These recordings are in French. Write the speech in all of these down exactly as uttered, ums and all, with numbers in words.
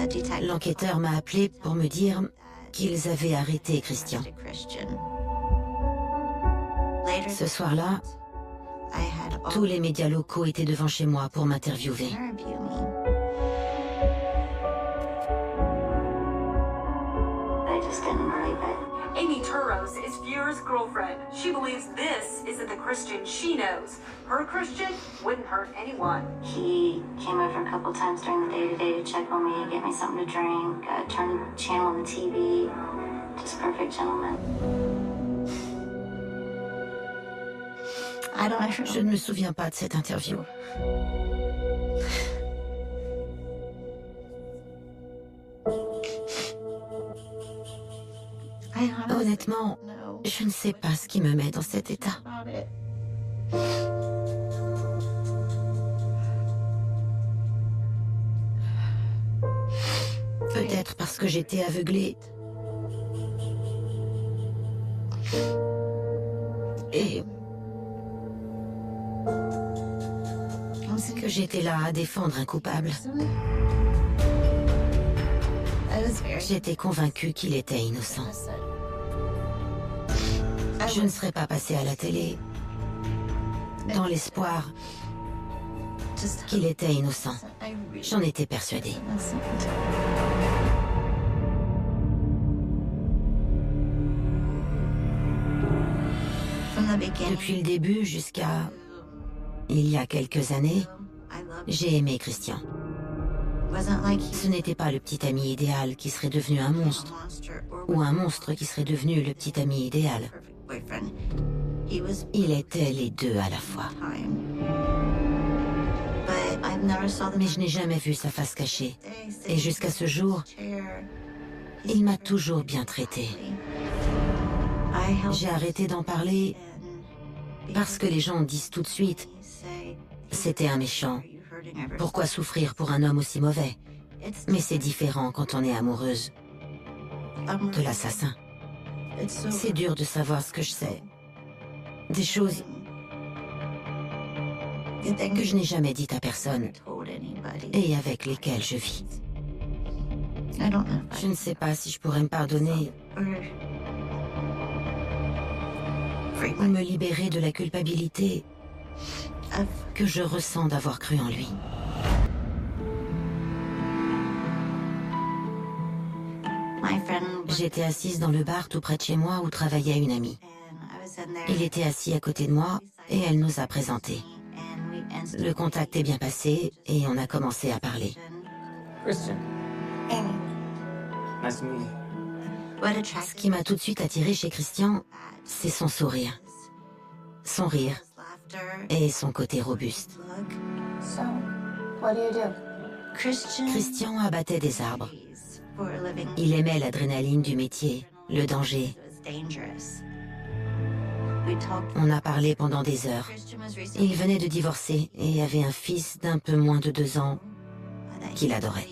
L'enquêteur m'a appelé pour me dire qu'ils avaient arrêté Christian. Ce soir-là, tous les médias locaux étaient devant chez moi pour m'interviewer. Amy Turros is Fuhrer's girlfriend. She believes this isn't the Christian she knows. Her Christian wouldn't hurt anyone. He came over a couple times during the day-to-day to check on me, get me something to drink, uh, turn the channel on the T V. Just perfect gentleman. Je ne me souviens pas de cette interview. Honnêtement, je ne sais pas ce qui me met dans cet état. Peut-être parce que j'étais aveuglée. Et que j'étais là à défendre un coupable. J'étais convaincue qu'il était innocent. Je ne serais pas passée à la télé dans l'espoir qu'il était innocent. J'en étais persuadée. Depuis le début jusqu'à il y a quelques années, j'ai aimé Christian. Ce n'était pas le petit ami idéal qui serait devenu un monstre, ou un monstre qui serait devenu le petit ami idéal. Il était les deux à la fois. Mais je n'ai jamais vu sa face cachée. Et jusqu'à ce jour, il m'a toujours bien traité. J'ai arrêté d'en parler parce que les gens disent tout de suite « C'était un méchant. Pourquoi souffrir pour un homme aussi mauvais ?» Mais c'est différent quand on est amoureuse de l'assassin. C'est dur de savoir ce que je sais. Des choses que je n'ai jamais dites à personne et avec lesquelles je vis. Je ne sais pas si je pourrais me pardonner ou me libérer de la culpabilité que je ressens d'avoir cru en lui. J'étais assise dans le bar tout près de chez moi où travaillait une amie. Il était assis à côté de moi et elle nous a présentés. Le contact est bien passé et on a commencé à parler. Christian. Amy. Nice to meet you. Ce qui m'a tout de suite attiré chez Christian, c'est son sourire, son rire et son côté robuste. So, what do you do? Christian abattait des arbres. Il aimait l'adrénaline du métier, le danger. On a parlé pendant des heures. Il venait de divorcer et avait un fils d'un peu moins de deux ans qu'il adorait.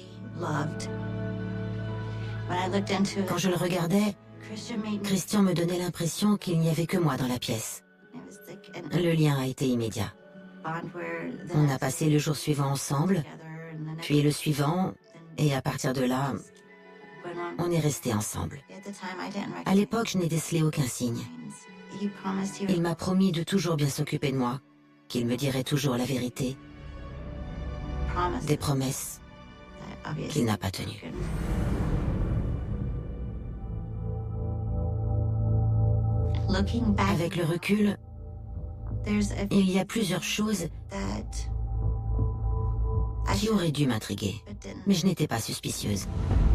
Quand je le regardais, Christian me donnait l'impression qu'il n'y avait que moi dans la pièce. Le lien a été immédiat. On a passé le jour suivant ensemble, puis le suivant, et à partir de là, on est restés ensemble. À l'époque, je n'ai décelé aucun signe. Il m'a promis de toujours bien s'occuper de moi, qu'il me dirait toujours la vérité. Des promesses qu'il n'a pas tenues. Avec le recul, il y a plusieurs choses qui auraient dû m'intriguer, mais je n'étais pas suspicieuse.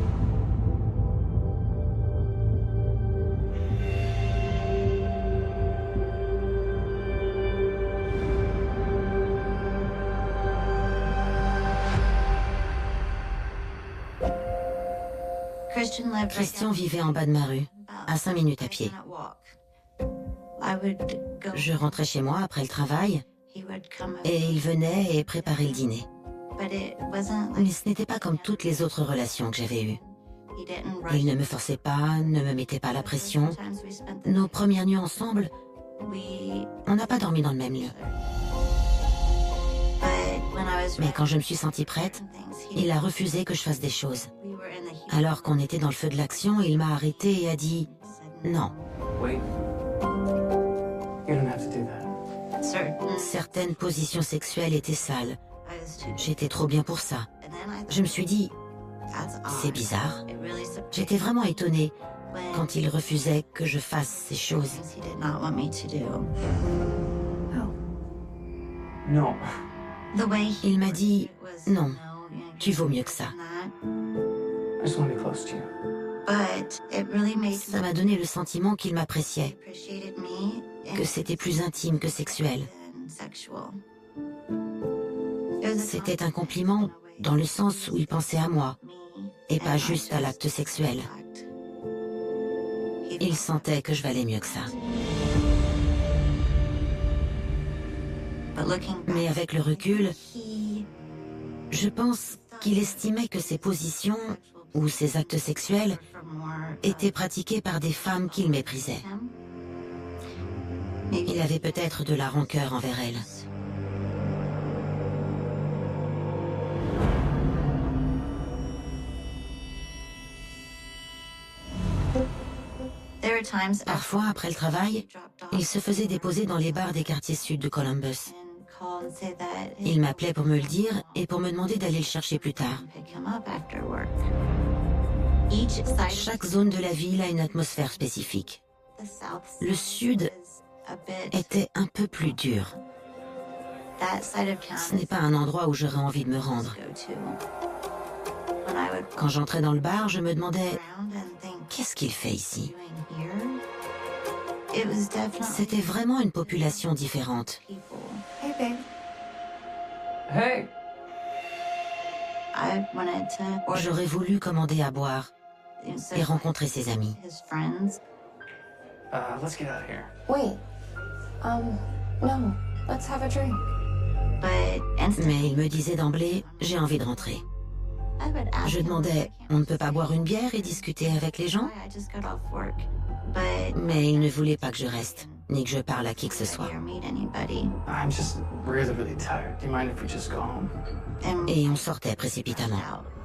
Christian vivait en bas de ma rue, à cinq minutes à pied. Je rentrais chez moi après le travail et il venait et préparait le dîner. Mais ce n'était pas comme toutes les autres relations que j'avais eues. Il ne me forçait pas, ne me mettait pas la pression. Nos premières nuits ensemble, on n'a pas dormi dans le même lieu. Mais quand je me suis sentie prête, il a refusé que je fasse des choses. Alors qu'on était dans le feu de l'action, il m'a arrêtée et a dit « Non ». Certaines positions sexuelles étaient sales. J'étais trop bien pour ça. Je me suis dit « C'est bizarre ». J'étais vraiment étonnée quand il refusait que je fasse ces choses. Non. Il m'a dit « Non, tu vaux mieux que ça ». I just want to be close to you. Ça m'a donné le sentiment qu'il m'appréciait, que c'était plus intime que sexuel. C'était un compliment dans le sens où il pensait à moi, et pas juste à l'acte sexuel. Il sentait que je valais mieux que ça. Mais avec le recul, je pense qu'il estimait que ces positions ou ces actes sexuels étaient pratiqués par des femmes qu'il méprisait. Il avait peut-être de la rancœur envers elles. Parfois, après le travail, il se faisait déposer dans les bars des quartiers sud de Columbus. Il m'appelait pour me le dire et pour me demander d'aller le chercher plus tard. Chaque zone de la ville a une atmosphère spécifique. Le sud était un peu plus dur. Ce n'est pas un endroit où j'aurais envie de me rendre. Quand j'entrais dans le bar, je me demandais « Qu'est-ce qu'il fait ici ?» C'était vraiment une population différente. Hey! J'aurais voulu commander à boire et rencontrer ses amis. Uh, let's get out of here. Wait. Um, no. Let's have a drink. Mais il me disait d'emblée « J'ai envie de rentrer ». Je demandais « On ne peut pas boire une bière et discuter avec les gens ?» Mais il ne voulait pas que je reste, ni que je parle à qui que ce soit. I'm just really, really tired. Do you mind if we just go home? Et on sortait précipitamment.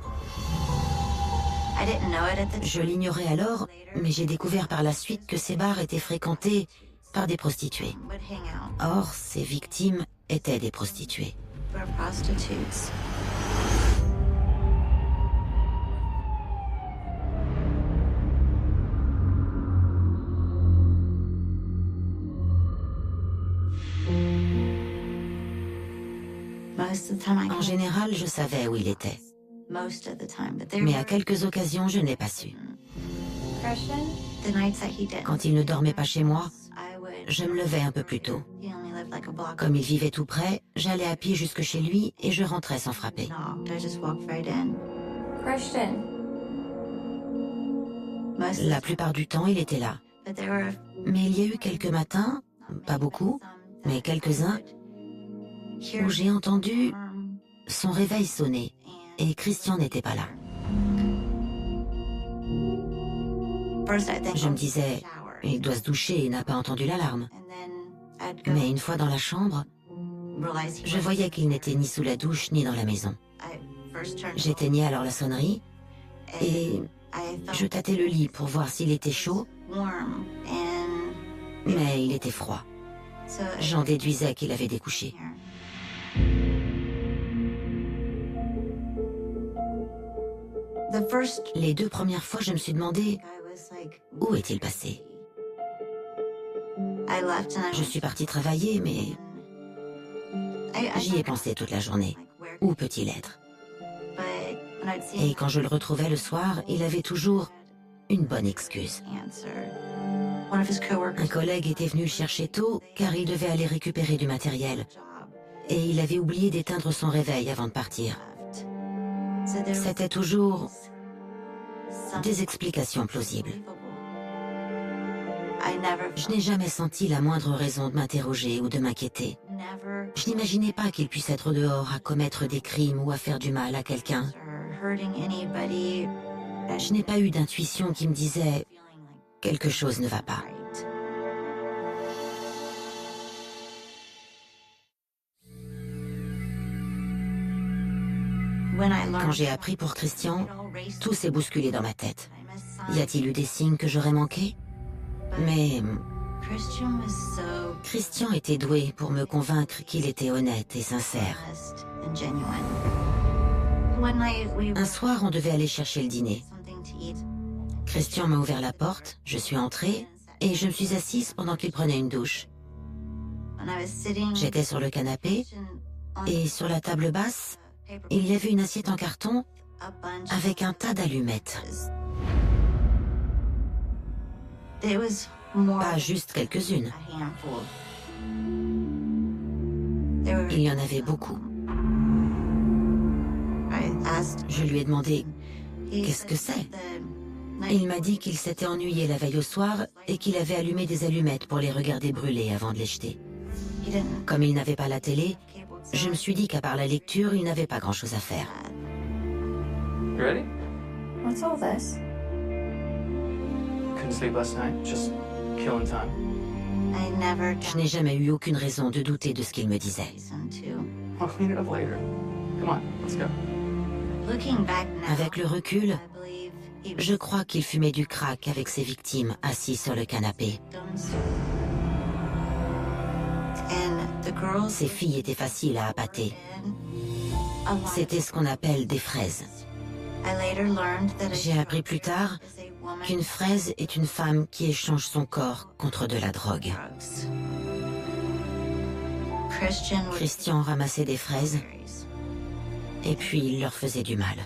Je l'ignorais alors, mais j'ai découvert par la suite que ces bars étaient fréquentés par des prostituées. Or, ces victimes étaient des prostituées. En général, je savais où il était. Mais à quelques occasions, je ne l'ai pas su. Quand il ne dormait pas chez moi, je me levais un peu plus tôt. Comme il vivait tout près, j'allais à pied jusque chez lui et je rentrais sans frapper. Christian. La plupart du temps, il était là. Mais il y a eu quelques matins, pas beaucoup, mais quelques-uns, où j'ai entendu son réveil sonner et Christian n'était pas là. Je me disais, il doit se doucher et n'a pas entendu l'alarme. Mais une fois dans la chambre, je voyais qu'il n'était ni sous la douche ni dans la maison. J'éteignais alors la sonnerie et je tâtais le lit pour voir s'il était chaud, mais il était froid. J'en déduisais qu'il avait découché. Les deux premières fois, je me suis demandé où est-il passé. Je suis partie travailler, mais j'y ai pensé toute la journée. Où peut-il être? Et quand je le retrouvais le soir, il avait toujours une bonne excuse. Un collègue était venu le chercher tôt car il devait aller récupérer du matériel. Et il avait oublié d'éteindre son réveil avant de partir. C'était toujours des explications plausibles. Je n'ai jamais senti la moindre raison de m'interroger ou de m'inquiéter. Je n'imaginais pas qu'il puisse être dehors à commettre des crimes ou à faire du mal à quelqu'un. Je n'ai pas eu d'intuition qui me disait « quelque chose ne va pas ». Quand j'ai appris pour Christian, tout s'est bousculé dans ma tête. Y a-t-il eu des signes que j'aurais manqués? Mais Christian était doué pour me convaincre qu'il était honnête et sincère. Un soir, on devait aller chercher le dîner. Christian m'a ouvert la porte, je suis entrée et je me suis assise pendant qu'il prenait une douche. J'étais sur le canapé et sur la table basse, il y avait une assiette en carton avec un tas d'allumettes. Pas juste quelques-unes. Il y en avait beaucoup. Je lui ai demandé « Qu'est-ce que c'est ?» Il m'a dit qu'il s'était ennuyé la veille au soir et qu'il avait allumé des allumettes pour les regarder brûler avant de les jeter. Comme il n'avait pas la télé, je me suis dit qu'à part la lecture, il n'avait pas grand-chose à faire. You ready? What's all this? Couldn't sleep last night, just killing time. Je n'ai jamais eu aucune raison de douter de ce qu'il me disait. I'll clean it up later. Come on, let's go. Avec le recul, je crois qu'il fumait du crack avec ses victimes assis sur le canapé. Ces filles étaient faciles à appâter. C'était ce qu'on appelle des fraises. J'ai appris plus tard qu'une fraise est une femme qui échange son corps contre de la drogue. Christian ramassait des fraises et puis il leur faisait du mal.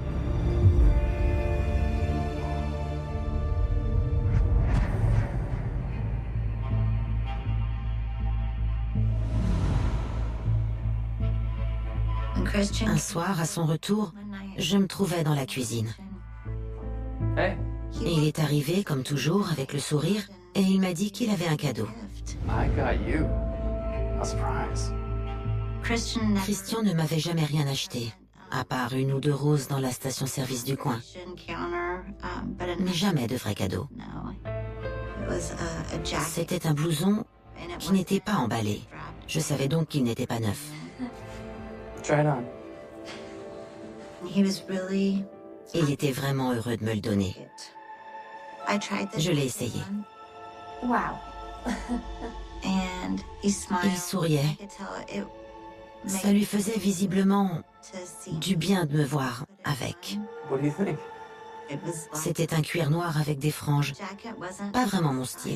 Un soir, à son retour, je me trouvais dans la cuisine. Hey, Et il est arrivé, comme toujours, avec le sourire, et il m'a dit qu'il avait un cadeau. I got you. A surprise. Christian ne m'avait jamais rien acheté, à part une ou deux roses dans la station-service du coin. Mais jamais de vrai cadeau. C'était un blouson qui n'était pas emballé. Je savais donc qu'il n'était pas neuf. Try it on. Il était vraiment heureux de me le donner. Je l'ai essayé. Wow. Il souriait. Ça lui faisait visiblement du bien de me voir avec. What do you think? C'était un cuir noir avec des franges. Pas vraiment mon style.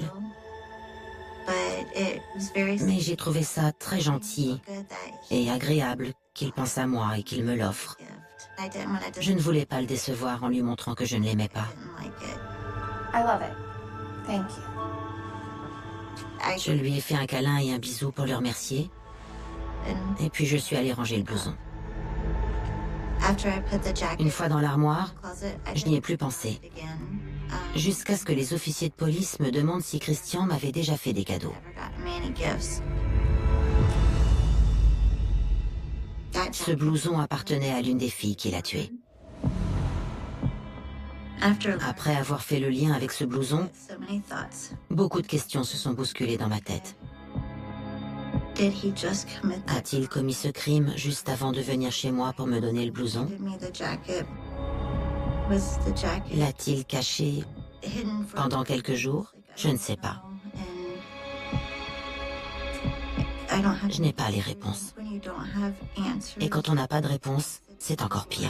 Mais j'ai trouvé ça très gentil et agréable qu'il pense à moi et qu'il me l'offre. Je ne voulais pas le décevoir en lui montrant que je ne l'aimais pas. I love it. Thank you. Je lui ai fait un câlin et un bisou pour le remercier. Et puis je suis allée ranger le blouson. Une fois dans l'armoire, je n'y ai plus pensé. Jusqu'à ce que les officiers de police me demandent si Christian m'avait déjà fait des cadeaux. Ce blouson appartenait à l'une des filles qu'il a tuées. Après avoir fait le lien avec ce blouson, beaucoup de questions se sont bousculées dans ma tête. A-t-il commis ce crime juste avant de venir chez moi pour me donner le blouson? L'a-t-il caché pendant quelques jours? Je ne sais pas. Je n'ai pas les réponses. Et quand on n'a pas de réponse, c'est encore pire.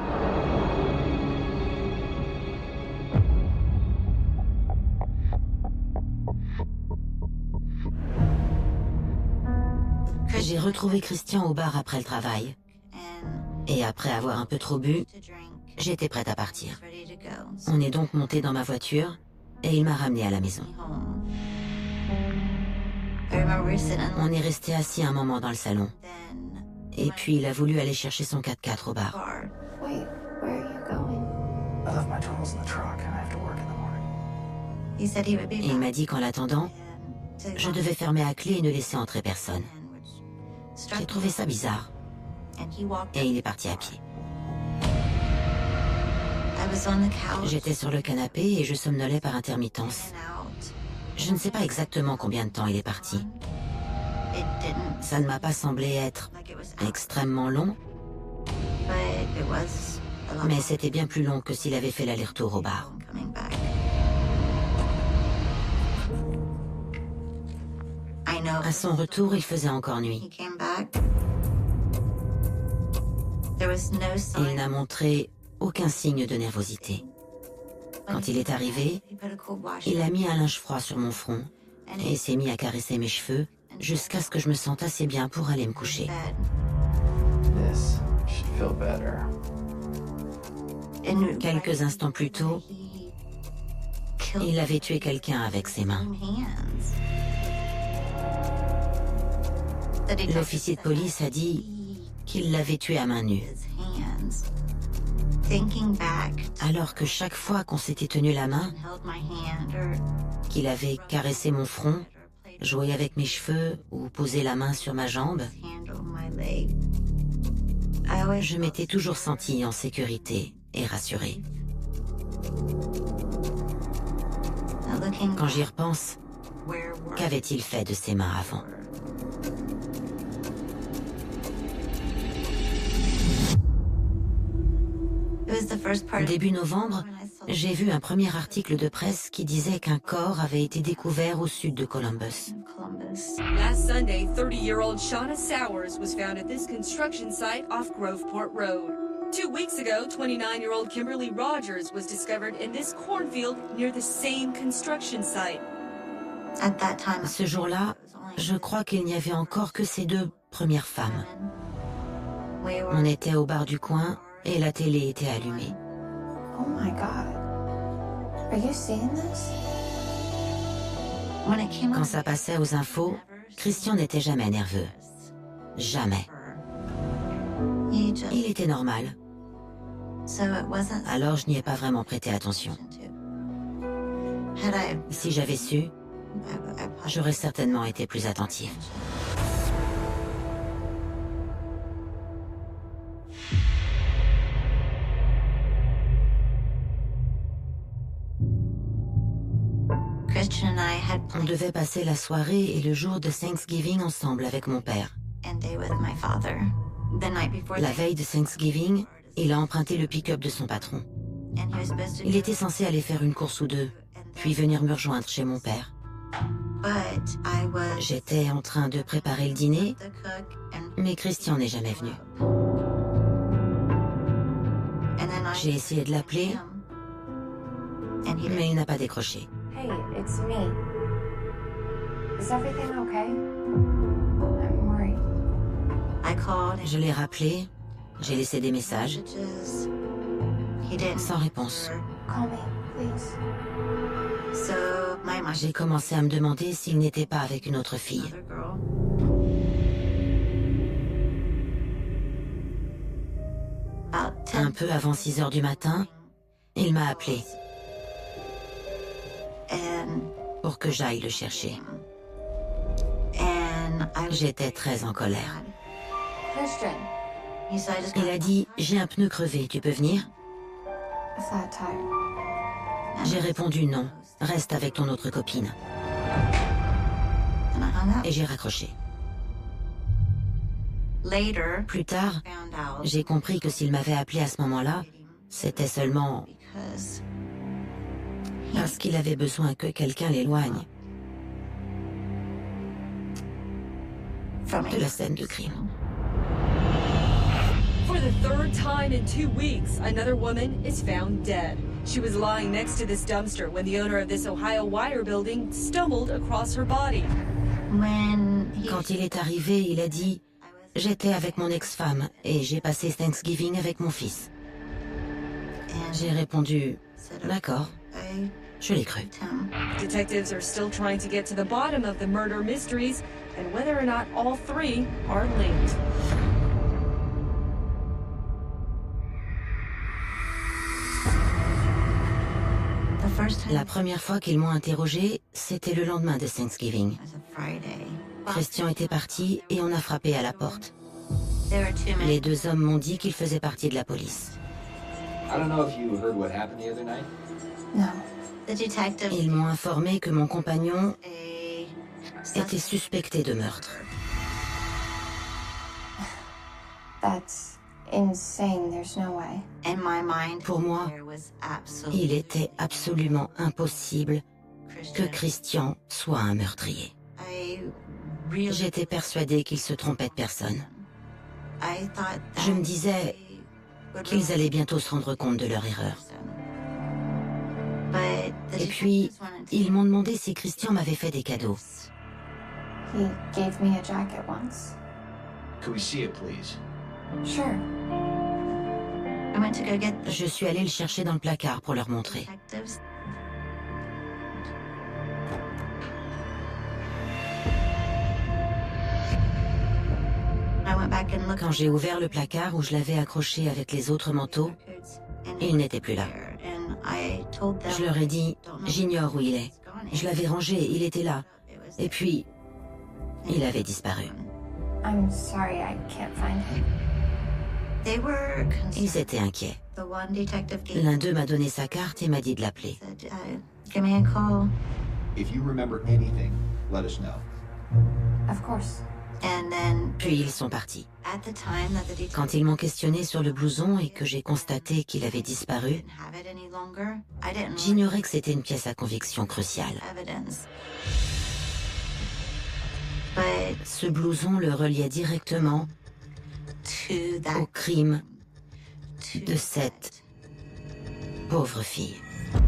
J'ai retrouvé Christian au bar après le travail. Et après avoir un peu trop bu, j'étais prête à partir. On est donc monté dans ma voiture et il m'a ramené à la maison. On est resté assis un moment dans le salon. Et puis il a voulu aller chercher son quatre-quatre au bar. Wait, where are you going? I left my tools in the truck and I have to work in the morning. Et il m'a dit qu'en l'attendant, je devais fermer à clé et ne laisser entrer personne. J'ai trouvé ça bizarre. Et il est parti à pied. J'étais sur le canapé et je somnolais par intermittence. Je ne sais pas exactement combien de temps il est parti. Ça ne m'a pas semblé être extrêmement long, Mais c'était bien plus long que s'il avait fait l'aller-retour au bar. À son retour, il faisait encore nuit. Il n'a montré aucun signe de nervosité. Quand il est arrivé, il a mis un linge froid sur mon front et s'est mis à caresser mes cheveux jusqu'à ce que je me sente assez bien pour aller me coucher. Quelques instants plus tôt, il avait tué quelqu'un avec ses mains. L'officier de police a dit qu'il l'avait tué à main nue. Alors que chaque fois qu'on s'était tenu la main, qu'il avait caressé mon front, joué avec mes cheveux ou posé la main sur ma jambe, je m'étais toujours sentie en sécurité et rassurée. Quand j'y repense, qu'avait-il fait de ses mains avant ? Début novembre, j'ai vu un premier article de presse qui disait qu'un corps avait été découvert au sud de Columbus. Last Sunday, thirty-year-old Shauna Sowers was found at this construction site off Groveport Road. Two weeks ago, twenty-nine-year-old Kimberly Rogers was discovered in this cornfield near the same construction site. Ce jour-là, je crois qu'il n'y avait encore que ces deux premières femmes. On était au bar du coin et la télé était allumée. Oh my God. Are you seeing this? Quand ça passait aux infos, Christian n'était jamais nerveux. Jamais. Il était normal. Alors je n'y ai pas vraiment prêté attention. Si j'avais su, j'aurais certainement été plus attentive. On devait passer la soirée et le jour de Thanksgiving ensemble avec mon père. La veille de Thanksgiving, il a emprunté le pick-up de son patron. Il était censé aller faire une course ou deux, puis venir me rejoindre chez mon père. J'étais en train de préparer le dîner, mais Christian n'est jamais venu. J'ai essayé de l'appeler, mais il n'a pas décroché. Hey, it's me. Is everything okay? I'm worried. Je l'ai rappelé, j'ai laissé des messages, sans réponse. Call me, please. J'ai commencé à me demander s'il n'était pas avec une autre fille. Un peu avant six heures du matin, il m'a appelé pour que j'aille le chercher. J'étais très en colère. Il a dit « J'ai un pneu crevé, tu peux venir ?» J'ai répondu « Non, reste avec ton autre copine. » Et j'ai raccroché. Plus tard, j'ai compris que s'il m'avait appelé à ce moment-là, c'était seulement parce qu'il avait besoin que quelqu'un l'éloigne de la scène de crime. For the third time in two weeks, another woman is found dead. She was lying next to this dumpster when the owner of this Ohio Wire building stumbled across her body. Quand il est arrivé, il a dit « J'étais avec mon ex-femme et j'ai passé Thanksgiving avec mon fils. » J'ai répondu « D'accord, je l'ai cru. » Detectives are still trying to get to the bottom of the murder mysteries and whether or not all three are linked. La première fois qu'ils m'ont interrogé, c'était le lendemain de Thanksgiving. Christian était parti et on a frappé à la porte. Les deux hommes m'ont dit qu'ils faisaient partie de la police. Ils m'ont informé que mon compagnon était suspecté de meurtre. That's insane. There's no way. In my mind, Pour moi, there was absolutely il était absolument impossible que Christian soit un meurtrier. I really J'étais persuadée qu'ils se trompaient de personne. I thought that Je me disais they would qu'ils realize allaient bientôt se rendre compte de leur erreur. But the Et puis, detectives wanted to- ils m'ont demandé si Christian m'avait fait des cadeaux. He gave me a jacket once. Could we see it, please? Sure. I went to go get the Je suis allée le chercher dans le placard pour leur montrer. detectives. I went back and looked Quand j'ai ouvert le placard où je l'avais accroché avec les autres manteaux, and il n'était plus là. and I told them Je leur ai dit, j'ignore où il est. Je l'avais rangé, il était là. Et puis, il avait disparu. I'm sorry, I can't find him. They were concerned. Ils étaient inquiets. The one detective gave L'un d'eux m'a donné sa carte et m'a dit de l'appeler. said, uh, give me a call. If you remember anything, let us know. Of course. And then Puis ils sont partis. at the time that the detective Quand ils m'ont questionné sur le blouson et que j'ai constaté qu'il avait disparu, didn't have it any longer, I didn't j'ignorais que c'était une pièce à conviction cruciale. evidence. But Ce blouson le reliait directement to that au crime to de cette pauvre fille.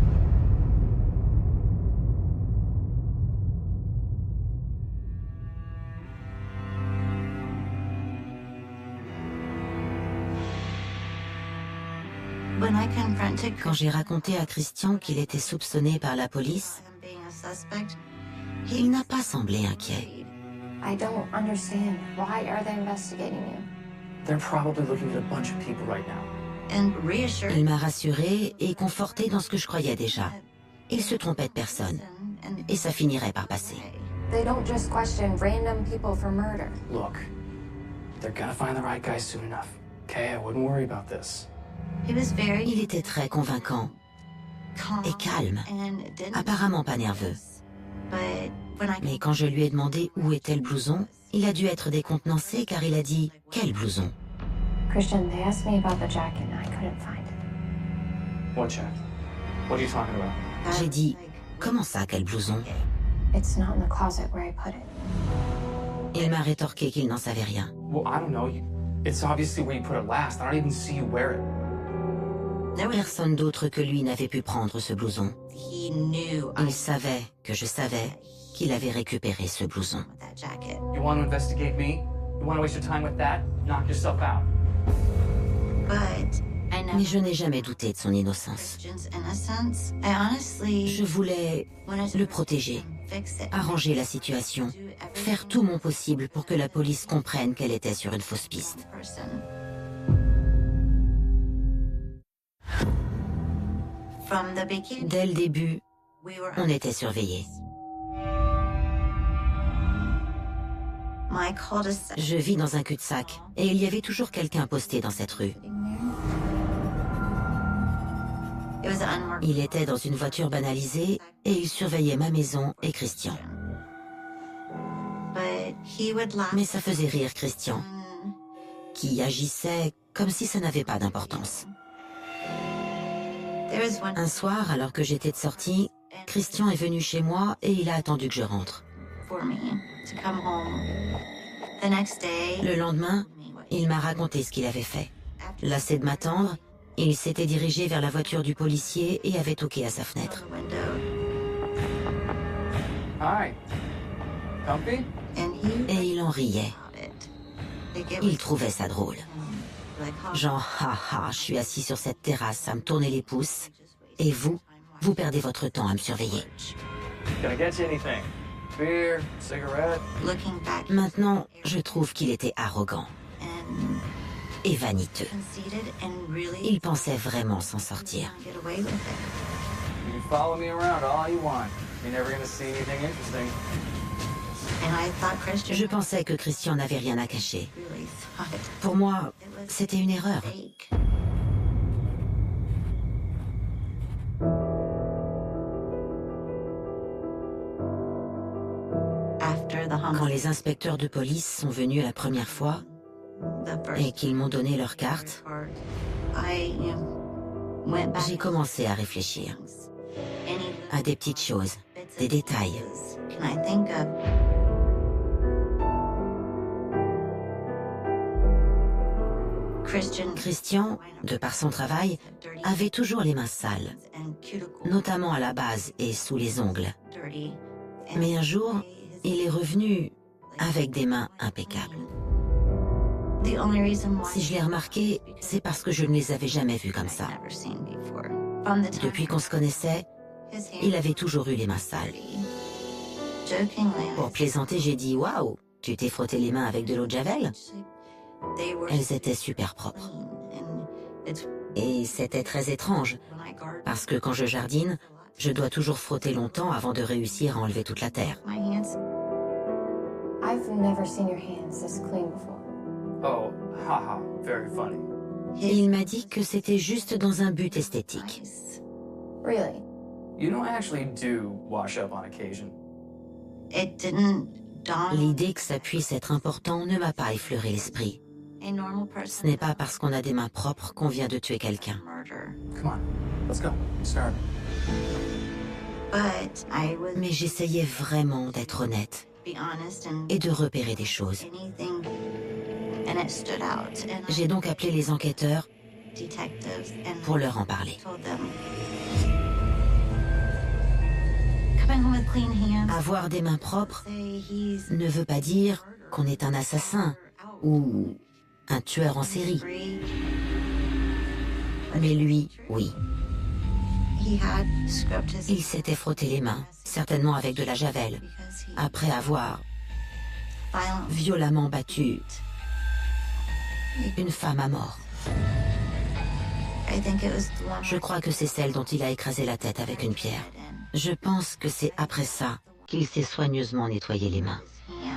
when I confronted Quand j'ai raconté à Christian qu'il était soupçonné par la police, him being a suspect, il n'a pas semblé inquiet. I don't understand. Why are they investigating you? They're probably looking at a bunch of people right now. and reassured Il m'a rassuré et conforté dans ce que je croyais déjà. Il se trompait de personne and et ça finirait par passer. They don't just question random people for murder. Look, they're gonna find the right guy soon enough. Okay, I wouldn't worry about this. he was very Il était très convaincant, calm et calme, and didn't apparemment pas nerveux. but when I Mais quand je lui ai demandé où était le blouson, il a dû être décontenancé car il a dit « Quel blouson ?» Christian, they asked me about the jacket and I couldn't find it. What, Jack? What are you talking about? J'ai dit « Comment ça, quel blouson ?» It's not in the closet where I put it. Il m'a rétorqué qu'il n'en savait rien. Well, I don't know. You, it's obviously where you put it last. I don't even see you wear it. Personne d'autre que lui n'avait pu prendre ce blouson. he knew I Il savait que je savais qu'il avait récupéré ce blouson. with that jacket. You want to investigate me? You want to waste your time with that? Knock yourself out. But I never Mais je n'ai jamais douté de son innocence. Christian's innocence. I honestly Je voulais wanted to le protéger, fix it. arranger la situation, faire tout mon possible pour que la police comprenne qu'elle était sur une fausse piste. person. From the beginning, Dès le début, we were on était surveillés. my cul-de-sac. Je vis dans un cul-de-sac et il y avait toujours quelqu'un posté dans cette rue. It was unmarked. Il était dans une voiture banalisée et il surveillait ma maison et Christian. But he would laugh. Mais ça faisait rire Christian, qui agissait comme si ça n'avait pas d'importance. There was one Un soir, alors que j'étais de sortie, Christian est venu chez moi et il a attendu que je rentre. for me to come home. The next day, Le lendemain, il m'a raconté ce qu'il avait fait. Lassé de m'attendre, il s'était dirigé vers la voiture du policier et avait toqué à sa fenêtre. the window, Hi. Comfy? and he Et il en riait. about it. Like it Il was trouvait ça drôle. like, oh, Genre, haha, je suis assis sur cette terrasse à me tourner les pouces. Et vous, vous perdez votre temps à me surveiller. Can I get you anything? Beer? Cigarette? looking back Maintenant, je trouve qu'il était arrogant and et vaniteux. conceited and really Il pensait vraiment s'en sortir. get away with it. You can follow me around all you want. You're never gonna see anything interesting. And I thought Christian Je pensais que Christian n'avait rien à cacher. really thought Pour moi, c'était une erreur. fake. After the Quand homicide, les inspecteurs de police sont venus la première fois, et qu'ils m'ont donné leur carte, j'ai commencé à réfléchir à des petites choses, des détails. Christian, de par son travail, avait toujours les mains sales, notamment à la base et sous les ongles. Mais un jour, il est revenu avec des mains impeccables. Si je l'ai remarqué, c'est parce que je ne les avais jamais vues comme ça. Depuis qu'on se connaissait, il avait toujours eu les mains sales. Pour plaisanter, j'ai dit « Waouh, tu t'es frotté les mains avec de l'eau de Javel ?» Elles étaient super propres. Et c'était très étrange, parce que quand je jardine, je dois toujours frotter longtemps avant de réussir à enlever toute la terre. I've never seen your hands this clean before. Oh, haha, very funny. Et il m'a dit que c'était juste dans un but esthétique. Really? You know, I actually do wash up on occasion. L'idée que ça puisse être important ne m'a pas effleuré l'esprit. Ce n'est pas parce qu'on a des mains propres qu'on vient de tuer quelqu'un. Come on, let's go. Start. Mais j'essayais vraiment d'être honnête et de repérer des choses. J'ai donc appelé les enquêteurs pour leur en parler. Avoir des mains propres ne veut pas dire qu'on est un assassin ou un tueur en série. Mais lui, oui. Il s'était frotté les mains, certainement avec de la javel, après avoir violemment battu une femme à mort. Je crois que c'est celle dont il a écrasé la tête avec une pierre. Je pense que c'est après ça qu'il s'est soigneusement nettoyé les mains.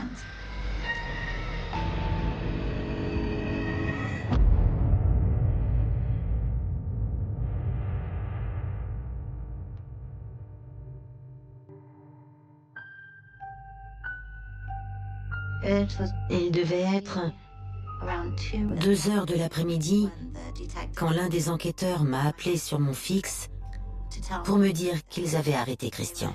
Il devait être deux heures de l'après-midi quand l'un des enquêteurs m'a appelé sur mon fixe pour me dire qu'ils avaient arrêté Christian.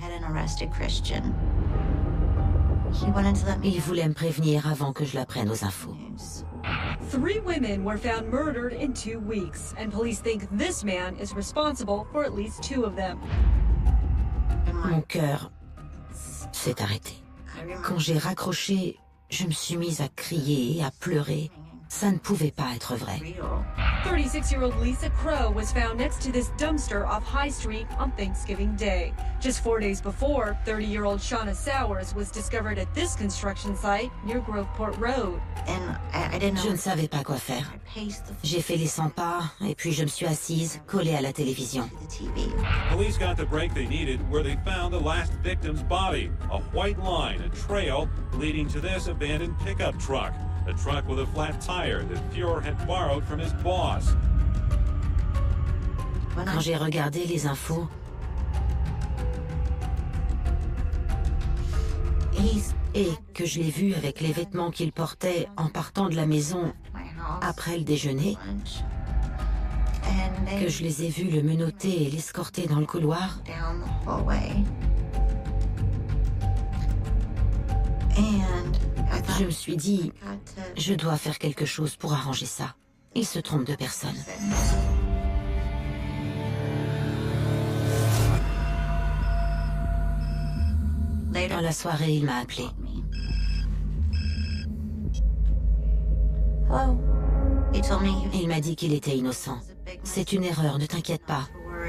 Il voulait me prévenir avant que je la prenne aux infos. Three women were found murdered in two weeks, and police think this man is responsible for at least two of them. Mon cœur s'est arrêté. Quand j'ai raccroché, je me suis mise à crier et à pleurer. Ça ne pouvait pas être vrai. thirty-six-year-old Lisa Crow was found next to this dumpster off High Street on Thanksgiving Day. Just four days before, thirty-year-old Shauna Sowers was discovered at this construction site near Groveport Road. Je ne savais pas quoi faire. J'ai fait les cent pas et puis je me suis assise, collée à la télévision. Police got the break they needed where they found the last victim's body. A white line, a trail leading to this abandoned pickup truck. A truck with a flat tire that Fuhrer had borrowed from his boss. Quand j'ai regardé les infos, et que je l'ai vu avec les vêtements qu'il portait en partant de la maison après le déjeuner, que je les ai vus le menotter et l'escorter dans le couloir, je me suis dit, je dois faire quelque chose pour arranger ça. Il se trompe de personne. Dans la soirée, il m'a appelé. Il m'a dit qu'il était innocent. C'est une erreur, ne t'inquiète pas.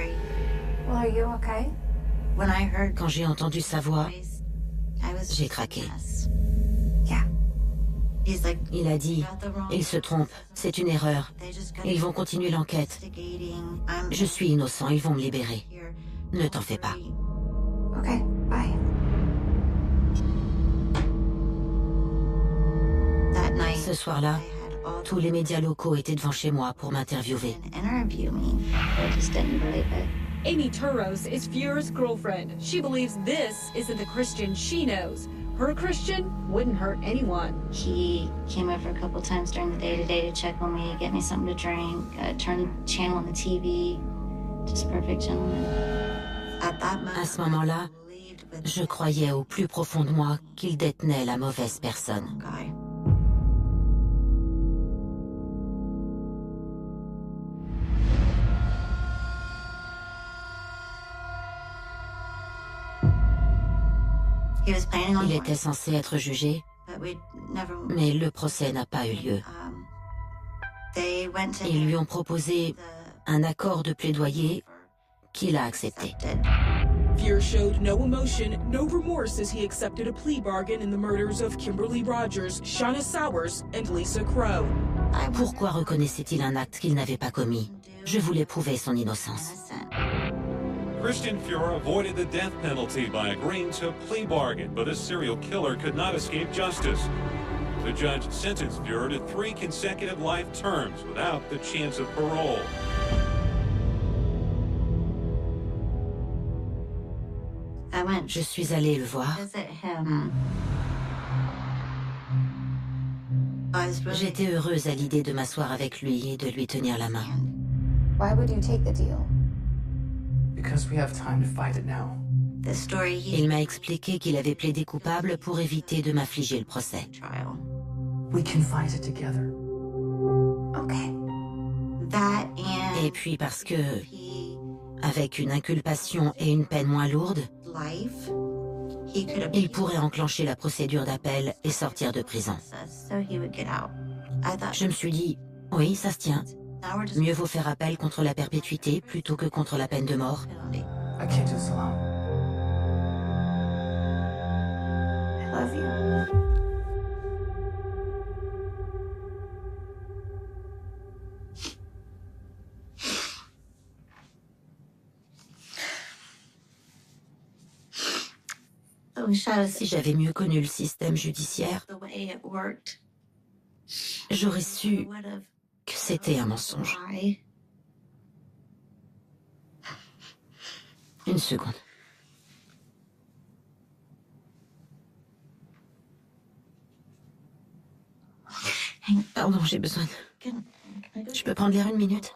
Quand j'ai entendu sa voix, j'ai craqué. Il a dit, il se trompe, c'est une erreur. Ils vont continuer l'enquête. Je suis innocent, ils vont me libérer. Ne t'en fais pas. Okay, bye. Ce soir-là, tous les médias locaux étaient devant chez moi pour m'interviewer. Amy Turros is Fuhrer's girlfriend. She believes this isn't the Christian she knows. Her Christian wouldn't hurt anyone. He came over a couple times during the day-to-day to check on me, get me something to drink, uh, turn the channel on the T V. Just perfect gentleman. À ce moment-là, je croyais au plus profond de moi qu'il détenait la mauvaise personne. Il était censé être jugé, mais le procès n'a pas eu lieu. Ils lui ont proposé un accord de plaidoyer qu'il a accepté. Fear showed no emotion, no remorse as he accepted a plea bargain in the murders of Kimberly Rogers, Shauna Sowers, and Lisa Crow. Pourquoi reconnaissait-il un acte qu'il n'avait pas commis? Je voulais prouver son innocence. Christian Fuhrer avoided the death penalty by agreeing to a plea bargain, but a serial killer could not escape justice. The judge sentenced Fuhrer to three consecutive life terms without the chance of parole. Je suis allée le voir. J'étais heureuse à l'idée de m'asseoir avec lui et de lui tenir la main. Why would you take the deal? Because we have time to fight it now. Il m'a expliqué qu'il avait plaidé coupable pour éviter de m'affliger le procès. We can fight it together. Okay. Et puis parce que, avec une inculpation et une peine moins lourde, il pourrait enclencher la procédure d'appel et sortir de prison. Je me suis dit, oui, ça se tient. Mieux vaut faire appel contre la perpétuité plutôt que contre la peine de mort. I can't do this alone. I love you. Si j'avais mieux connu le système judiciaire, j'aurais su que c'était un mensonge. Une seconde. Pardon, j'ai besoin de... Je peux prendre l'air une minute?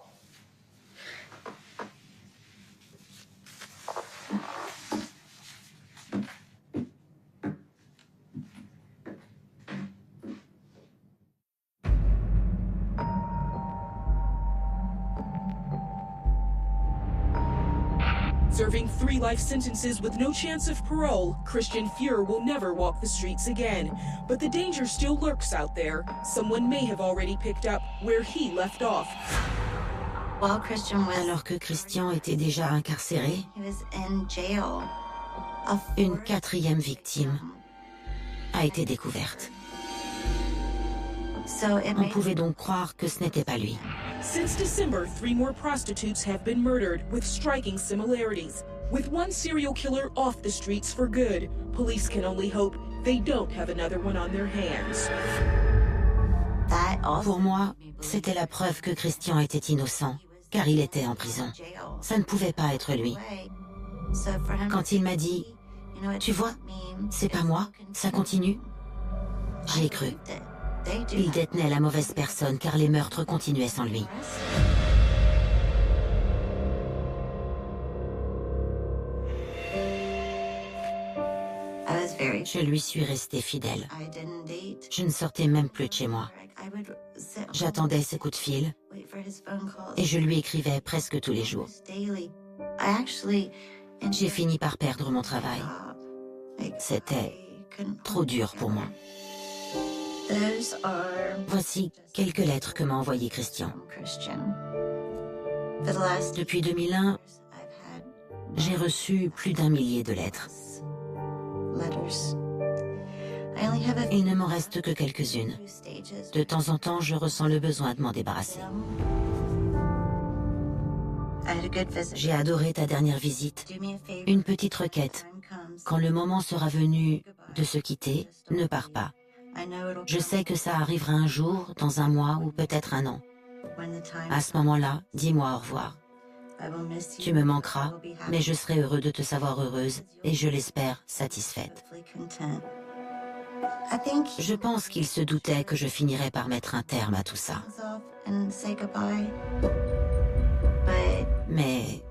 Serving three life sentences with no chance of parole, Christian Fuhrer will never walk the streets again. But the danger still lurks out there. Someone may have already picked up where he left off. Alors que Christian était déjà incarcéré, une quatrième victime a été découverte. On pouvait donc croire que ce n'était pas lui. Since December, three more prostitutes have been murdered with striking similarities. With one serial killer off the streets for good, police can only hope they don't have another one on their hands. Pour moi, c'était la preuve que Christian était innocent, car il était en prison. Ça ne pouvait pas être lui. Quand il m'a dit « Tu vois, c'est pas moi, ça continue », j'ai cru. Il détenait la mauvaise personne car les meurtres continuaient sans lui. Je lui suis restée fidèle. Je ne sortais même plus de chez moi. J'attendais ses coups de fil et je lui écrivais presque tous les jours. J'ai fini par perdre mon travail. C'était trop dur pour moi. Voici quelques lettres que m'a envoyées Christian. Depuis deux mille un, j'ai reçu plus d'un millier de lettres. Il ne m'en reste que quelques-unes. De temps en temps, je ressens le besoin de m'en débarrasser. J'ai adoré ta dernière visite. Une petite requête. Quand le moment sera venu de se quitter, ne pars pas. Je sais que ça arrivera un jour, dans un mois ou peut-être un an. À ce moment-là, dis-moi au revoir. Tu me manqueras, mais je serai heureux de te savoir heureuse et je l'espère satisfaite. Je pense qu'il se doutait que je finirais par mettre un terme à tout ça. Mais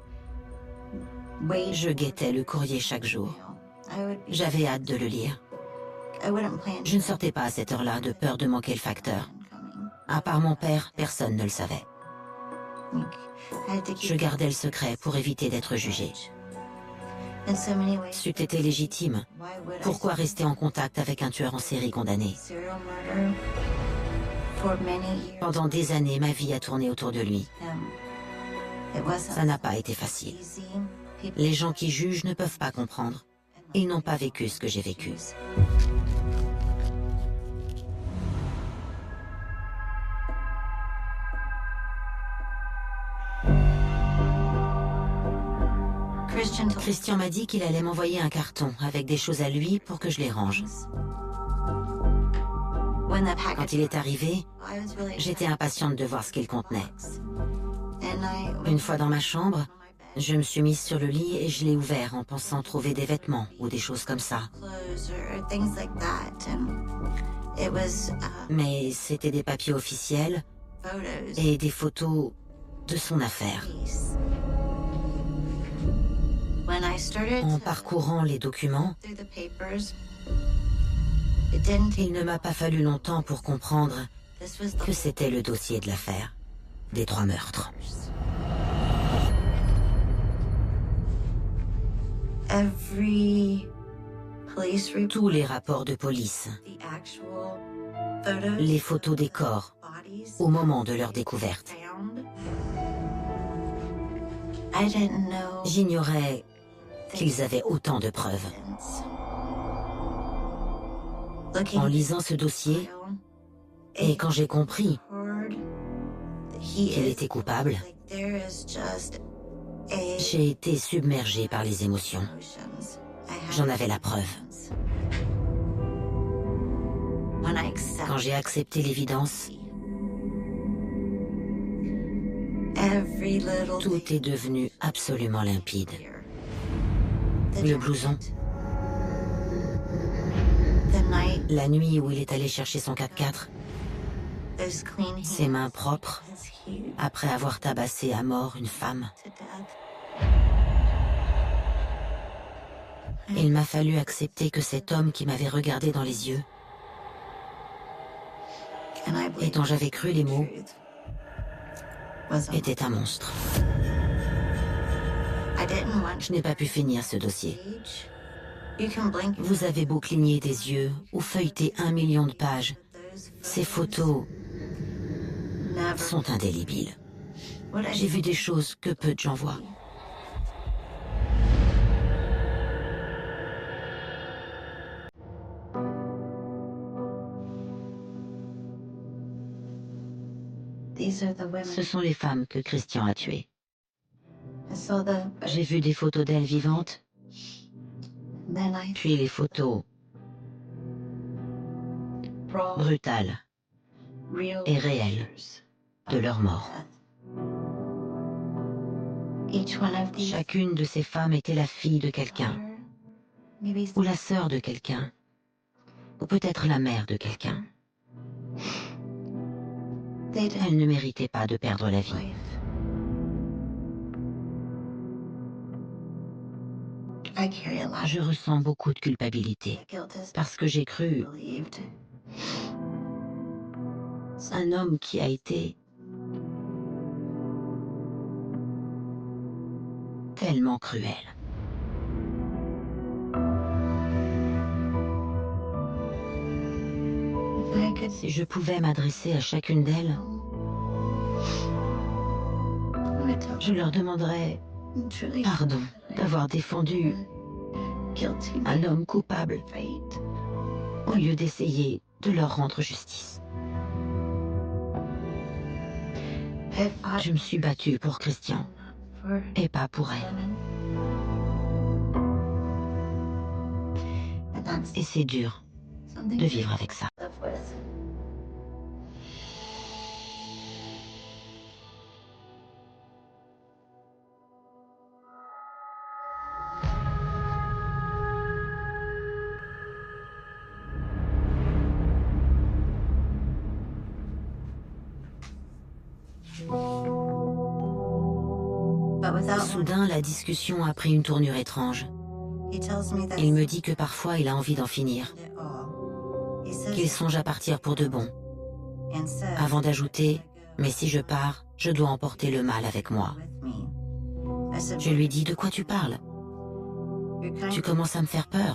je guettais le courrier chaque jour. J'avais hâte de le lire. Je ne sortais pas à cette heure-là de peur de manquer le facteur. À part mon père, personne ne le savait. Je gardais le secret pour éviter d'être jugée. C'eût été légitime. Pourquoi rester en contact avec un tueur en série condamné? Pendant des années, ma vie a tourné autour de lui. Ça n'a pas été facile. Les gens qui jugent ne peuvent pas comprendre. Ils n'ont pas vécu ce que j'ai vécu. Christian m'a dit qu'il allait m'envoyer un carton avec des choses à lui pour que je les range. Quand il est arrivé, j'étais impatiente de voir ce qu'il contenait. Une fois dans ma chambre, je me suis mise sur le lit et je l'ai ouvert en pensant trouver des vêtements ou des choses comme ça. Mais c'était des papiers officiels et des photos de son affaire. En parcourant les documents, il ne m'a pas fallu longtemps pour comprendre que c'était le dossier de l'affaire des trois meurtres. Tous les rapports de police, les photos des corps au moment de leur découverte. J'ignorais qu'ils avaient autant de preuves. En lisant ce dossier, et quand j'ai compris qu'il était coupable, j'ai été submergée par les émotions. J'en avais la preuve. Quand j'ai accepté l'évidence, tout est devenu absolument limpide. Le blouson. La nuit où il est allé chercher son quatre-quatre. Ses mains propres après avoir tabassé à mort une femme. Il m'a fallu accepter que cet homme qui m'avait regardé dans les yeux et dont j'avais cru les mots était un monstre. Je n'ai pas pu finir ce dossier. Vous avez beau cligner des yeux ou feuilleter un million de pages, ces photos sont indélébiles. J'ai vu des choses que peu de gens voient. Ce sont les femmes que Christian a tuées. J'ai vu des photos d'elles vivantes, puis les photos brutales et réelles de leur mort. Chacune de ces femmes était la fille de quelqu'un, ou la sœur de quelqu'un, ou peut-être la mère de quelqu'un. Elles ne méritaient pas de perdre la vie. Je ressens beaucoup de culpabilité, parce que j'ai cru un homme qui a été tellement cruel. Si je pouvais m'adresser à chacune d'elles, je leur demanderais pardon d'avoir défendu un homme coupable au lieu d'essayer de leur rendre justice. Je me suis battue pour Christian et pas pour elle. Et c'est dur de vivre avec ça. Soudain, la discussion a pris une tournure étrange. Il me dit que parfois il a envie d'en finir, qu'il songe à partir pour de bon, avant d'ajouter « mais si je pars, je dois emporter le mal avec moi ». Je lui dis « de quoi tu parles? Tu commences à me faire peur ».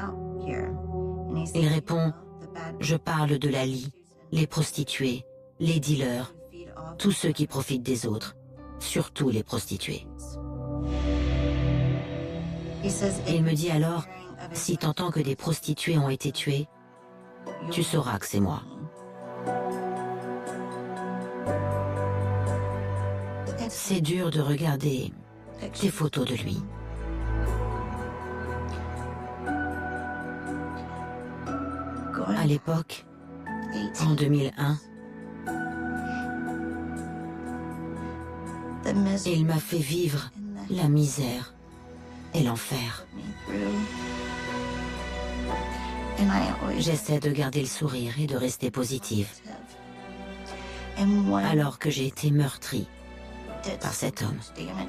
Il répond « je parle de la lie, les prostituées, les dealers, tous ceux qui profitent des autres, surtout les prostituées ». Il me dit alors « si t'entends que des prostituées ont été tuées, tu sauras que c'est moi ». C'est dur de regarder des photos de lui. À l'époque, en deux mille un, il m'a fait vivre la misère et l'enfer. J'essaie de garder le sourire et de rester positive, alors que j'ai été meurtrie par cet homme.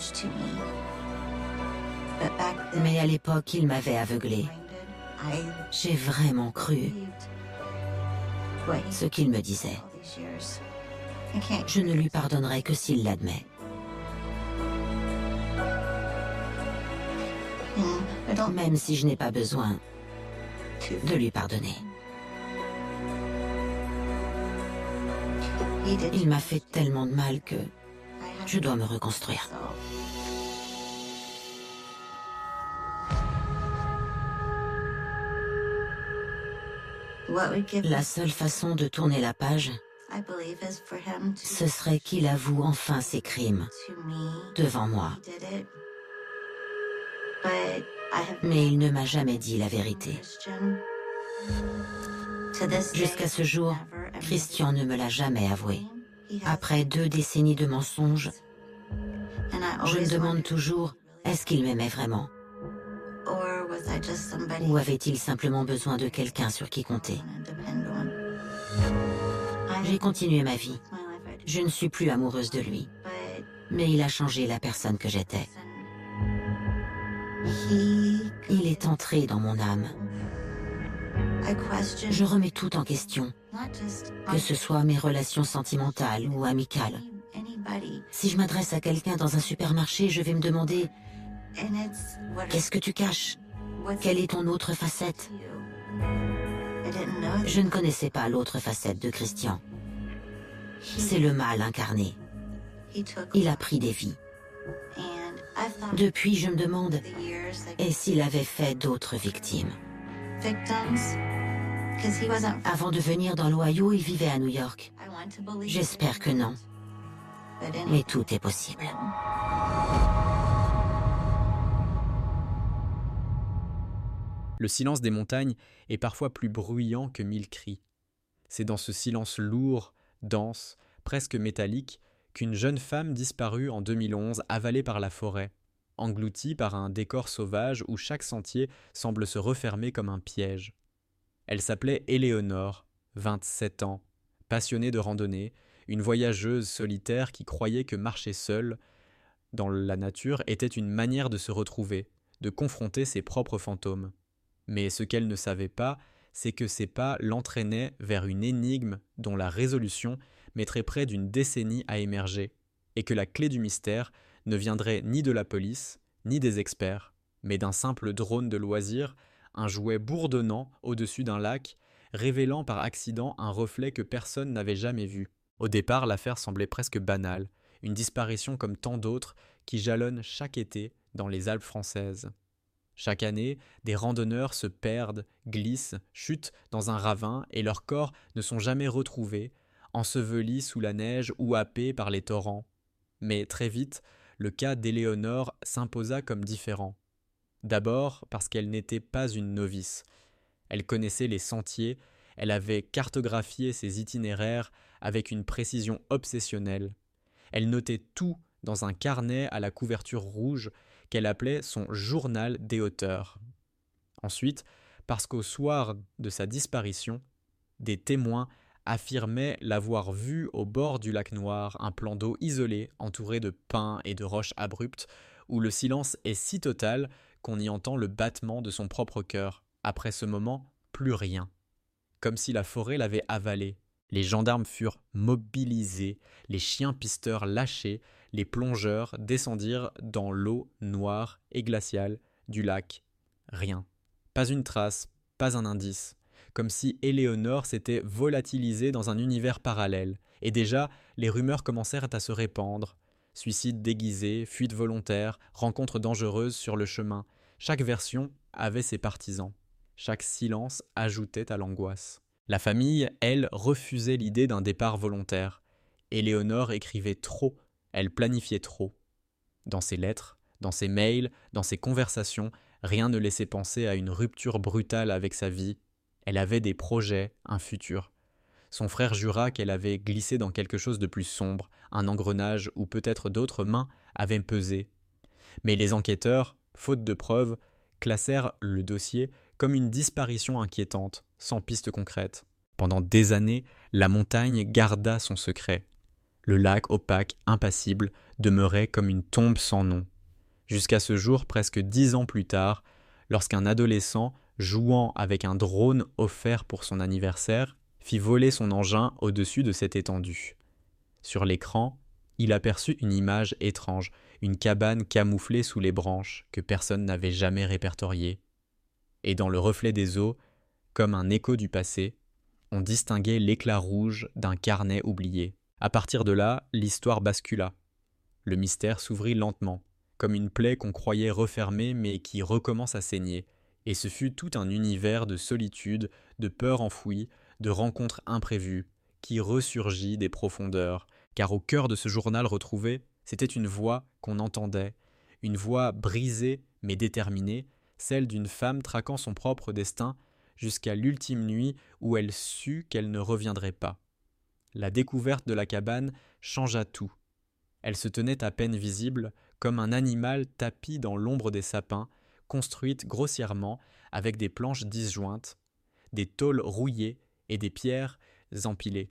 Mais à l'époque, il m'avait aveuglée. J'ai vraiment cru ce qu'il me disait. Je ne lui pardonnerai que s'il l'admet. Même si je n'ai pas besoin de lui pardonner. Il m'a fait tellement de mal que je dois me reconstruire. La seule façon de tourner la page, ce serait qu'il avoue enfin ses crimes devant moi. Mais il ne m'a jamais dit la vérité. Jusqu'à ce jour, Christian ne me l'a jamais avoué. Après deux décennies de mensonges, je me demande toujours, est-ce qu'il m'aimait vraiment? Ou avait-il simplement besoin de quelqu'un sur qui compter? J'ai continué ma vie. Je ne suis plus amoureuse de lui. Mais il a changé la personne que j'étais. Il est entré dans mon âme. Je remets tout en question, que ce soit mes relations sentimentales ou amicales. Si je m'adresse à quelqu'un dans un supermarché, je vais me demander « Qu'est-ce que tu caches? Quelle est ton autre facette ?» Je ne connaissais pas l'autre facette de Christian. C'est le mal incarné. Il a pris des vies. Depuis, je me demande, et s'il avait fait d'autres victimes? Avant de venir dans l'Ohio, il vivait à New York. J'espère que non. Mais tout est possible. Le silence des montagnes est parfois plus bruyant que mille cris. C'est dans ce silence lourd, dense, presque métallique, qu'une jeune femme disparue en deux mille onze, avalée par la forêt, engloutie par un décor sauvage où chaque sentier semble se refermer comme un piège. Elle s'appelait Éléonore, vingt-sept ans, passionnée de randonnée, une voyageuse solitaire qui croyait que marcher seule dans la nature était une manière de se retrouver, de confronter ses propres fantômes. Mais ce qu'elle ne savait pas, c'est que ces pas l'entraînaient vers une énigme dont la résolution mettrait près d'une décennie à émerger, et que la clé du mystère ne viendrait ni de la police, ni des experts, mais d'un simple drone de loisir, un jouet bourdonnant au-dessus d'un lac, révélant par accident un reflet que personne n'avait jamais vu. Au départ, l'affaire semblait presque banale, une disparition comme tant d'autres qui jalonnent chaque été dans les Alpes françaises. Chaque année, des randonneurs se perdent, glissent, chutent dans un ravin et leurs corps ne sont jamais retrouvés, ensevelis sous la neige ou happés par les torrents. Mais très vite, le cas d'Éléonore s'imposa comme différent. D'abord parce qu'elle n'était pas une novice. Elle connaissait les sentiers, elle avait cartographié ses itinéraires avec une précision obsessionnelle. Elle notait tout dans un carnet à la couverture rouge qu'elle appelait son journal des hauteurs. Ensuite, parce qu'au soir de sa disparition, des témoins affirmait l'avoir vu au bord du lac Noir, un plan d'eau isolé, entouré de pins et de roches abruptes, où le silence est si total qu'on y entend le battement de son propre cœur. Après ce moment, plus rien. Comme si la forêt l'avait avalé. Les gendarmes furent mobilisés, les chiens pisteurs lâchés, les plongeurs descendirent dans l'eau noire et glaciale du lac. Rien. Pas une trace, pas un indice. Comme si Éléonore s'était volatilisée dans un univers parallèle. Et déjà, les rumeurs commencèrent à se répandre. Suicide déguisé, fuite volontaire, rencontres dangereuses sur le chemin. Chaque version avait ses partisans. Chaque silence ajoutait à l'angoisse. La famille, elle, refusait l'idée d'un départ volontaire. Éléonore écrivait trop, elle planifiait trop. Dans ses lettres, dans ses mails, dans ses conversations, rien ne laissait penser à une rupture brutale avec sa vie. Elle avait des projets, un futur. Son frère jura qu'elle avait glissé dans quelque chose de plus sombre, un engrenage où peut-être d'autres mains avaient pesé. Mais les enquêteurs, faute de preuves, classèrent le dossier comme une disparition inquiétante, sans piste concrète. Pendant des années, la montagne garda son secret. Le lac opaque, impassible, demeurait comme une tombe sans nom. Jusqu'à ce jour, presque dix ans plus tard, lorsqu'un adolescent, jouant avec un drone offert pour son anniversaire, fit voler son engin au-dessus de cette étendue. Sur l'écran, il aperçut une image étrange, une cabane camouflée sous les branches que personne n'avait jamais répertoriée. Et dans le reflet des eaux, comme un écho du passé, on distinguait l'éclat rouge d'un carnet oublié. À partir de là, l'histoire bascula. Le mystère s'ouvrit lentement, comme une plaie qu'on croyait refermée mais qui recommence à saigner, et ce fut tout un univers de solitude, de peur enfouie, de rencontres imprévues, qui ressurgit des profondeurs, car au cœur de ce journal retrouvé, c'était une voix qu'on entendait, une voix brisée mais déterminée, celle d'une femme traquant son propre destin jusqu'à l'ultime nuit où elle sut qu'elle ne reviendrait pas. La découverte de la cabane changea tout. Elle se tenait à peine visible, comme un animal tapi dans l'ombre des sapins, construite grossièrement avec des planches disjointes, des tôles rouillées et des pierres empilées.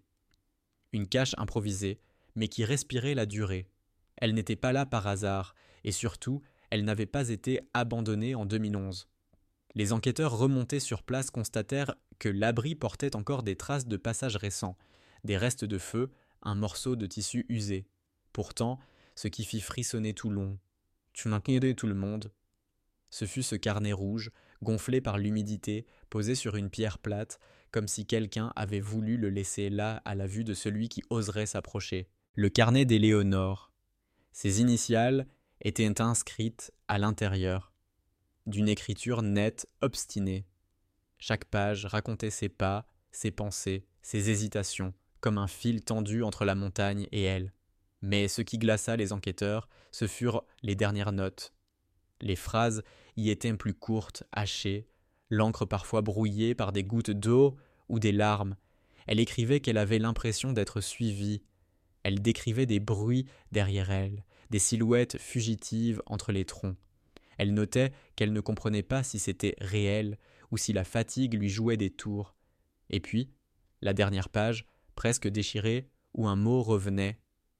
Une cache improvisée, mais qui respirait la durée. Elle n'était pas là par hasard, et surtout, elle n'avait pas été abandonnée en deux mille onze. Les enquêteurs remontés sur place constatèrent que l'abri portait encore des traces de passage récents, des restes de feu, un morceau de tissu usé. Pourtant, ce qui fit frissonner Toulon, tu m'inquiétais tout le monde, ce fut ce carnet rouge, gonflé par l'humidité, posé sur une pierre plate, comme si quelqu'un avait voulu le laisser là à la vue de celui qui oserait s'approcher. Le carnet d'Éléonore. Ses initiales étaient inscrites à l'intérieur, d'une écriture nette, obstinée. Chaque page racontait ses pas, ses pensées, ses hésitations, comme un fil tendu entre la montagne et elle. Mais ce qui glaça les enquêteurs, ce furent les dernières notes. Les phrases y étaient plus courtes, hachées, l'encre parfois brouillée par des gouttes d'eau ou des larmes. Elle écrivait qu'elle avait l'impression d'être suivie. Elle décrivait des bruits derrière elle, des silhouettes fugitives entre les troncs. Elle notait qu'elle ne comprenait pas si c'était réel ou si la fatigue lui jouait des tours. Et puis, la dernière page, presque déchirée, où un mot revenait.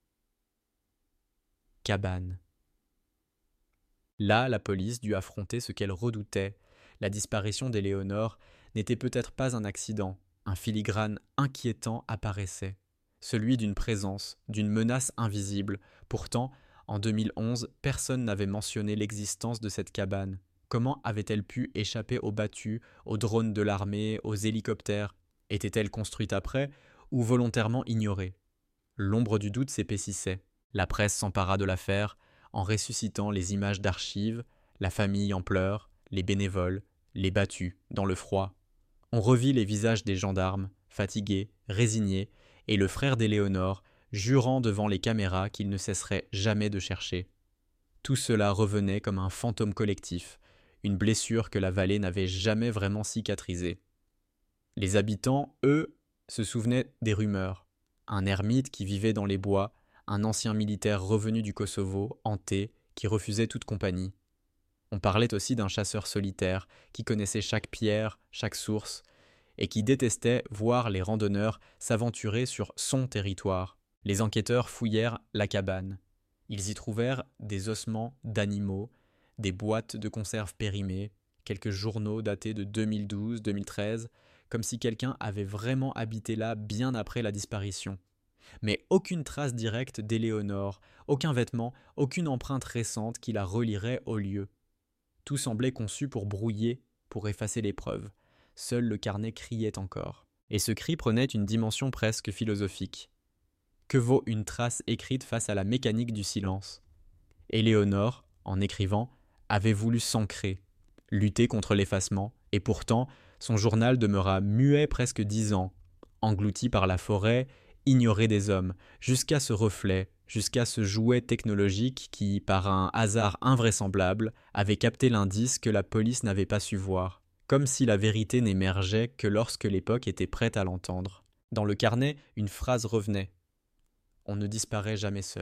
Cabane. Là, la police dut affronter ce qu'elle redoutait. La disparition d'Éléonore n'était peut-être pas un accident. Un filigrane inquiétant apparaissait. Celui d'une présence, d'une menace invisible. Pourtant, en deux mille onze, personne n'avait mentionné l'existence de cette cabane. Comment avait-elle pu échapper aux battus, aux drones de l'armée, aux hélicoptères? Était-elle construite après ou volontairement ignorée? L'ombre du doute s'épaississait. La presse s'empara de l'affaire en ressuscitant les images d'archives, la famille en pleurs, les bénévoles, les battus, dans le froid. On revit les visages des gendarmes, fatigués, résignés, et le frère d'Éléonore, jurant devant les caméras qu'il ne cesserait jamais de chercher. Tout cela revenait comme un fantôme collectif, une blessure que la vallée n'avait jamais vraiment cicatrisée. Les habitants, eux, se souvenaient des rumeurs. Un ermite qui vivait dans les bois, un ancien militaire revenu du Kosovo, hanté, qui refusait toute compagnie. On parlait aussi d'un chasseur solitaire, qui connaissait chaque pierre, chaque source, et qui détestait voir les randonneurs s'aventurer sur son territoire. Les enquêteurs fouillèrent la cabane. Ils y trouvèrent des ossements d'animaux, des boîtes de conserve périmées, quelques journaux datés de deux mille douze deux mille treize, comme si quelqu'un avait vraiment habité là bien après la disparition. Mais aucune trace directe d'Éléonore, aucun vêtement, aucune empreinte récente qui la relierait au lieu. Tout semblait conçu pour brouiller, pour effacer les preuves. Seul le carnet criait encore. Et ce cri prenait une dimension presque philosophique. Que vaut une trace écrite face à la mécanique du silence ? Éléonore, en écrivant, avait voulu s'ancrer, lutter contre l'effacement, et pourtant, son journal demeura muet presque dix ans, englouti par la forêt, ignoré des hommes, jusqu'à ce reflet, jusqu'à ce jouet technologique qui, par un hasard invraisemblable, avait capté l'indice que la police n'avait pas su voir, comme si la vérité n'émergeait que lorsque l'époque était prête à l'entendre. Dans le carnet, une phrase revenait. « On ne disparaît jamais seul ».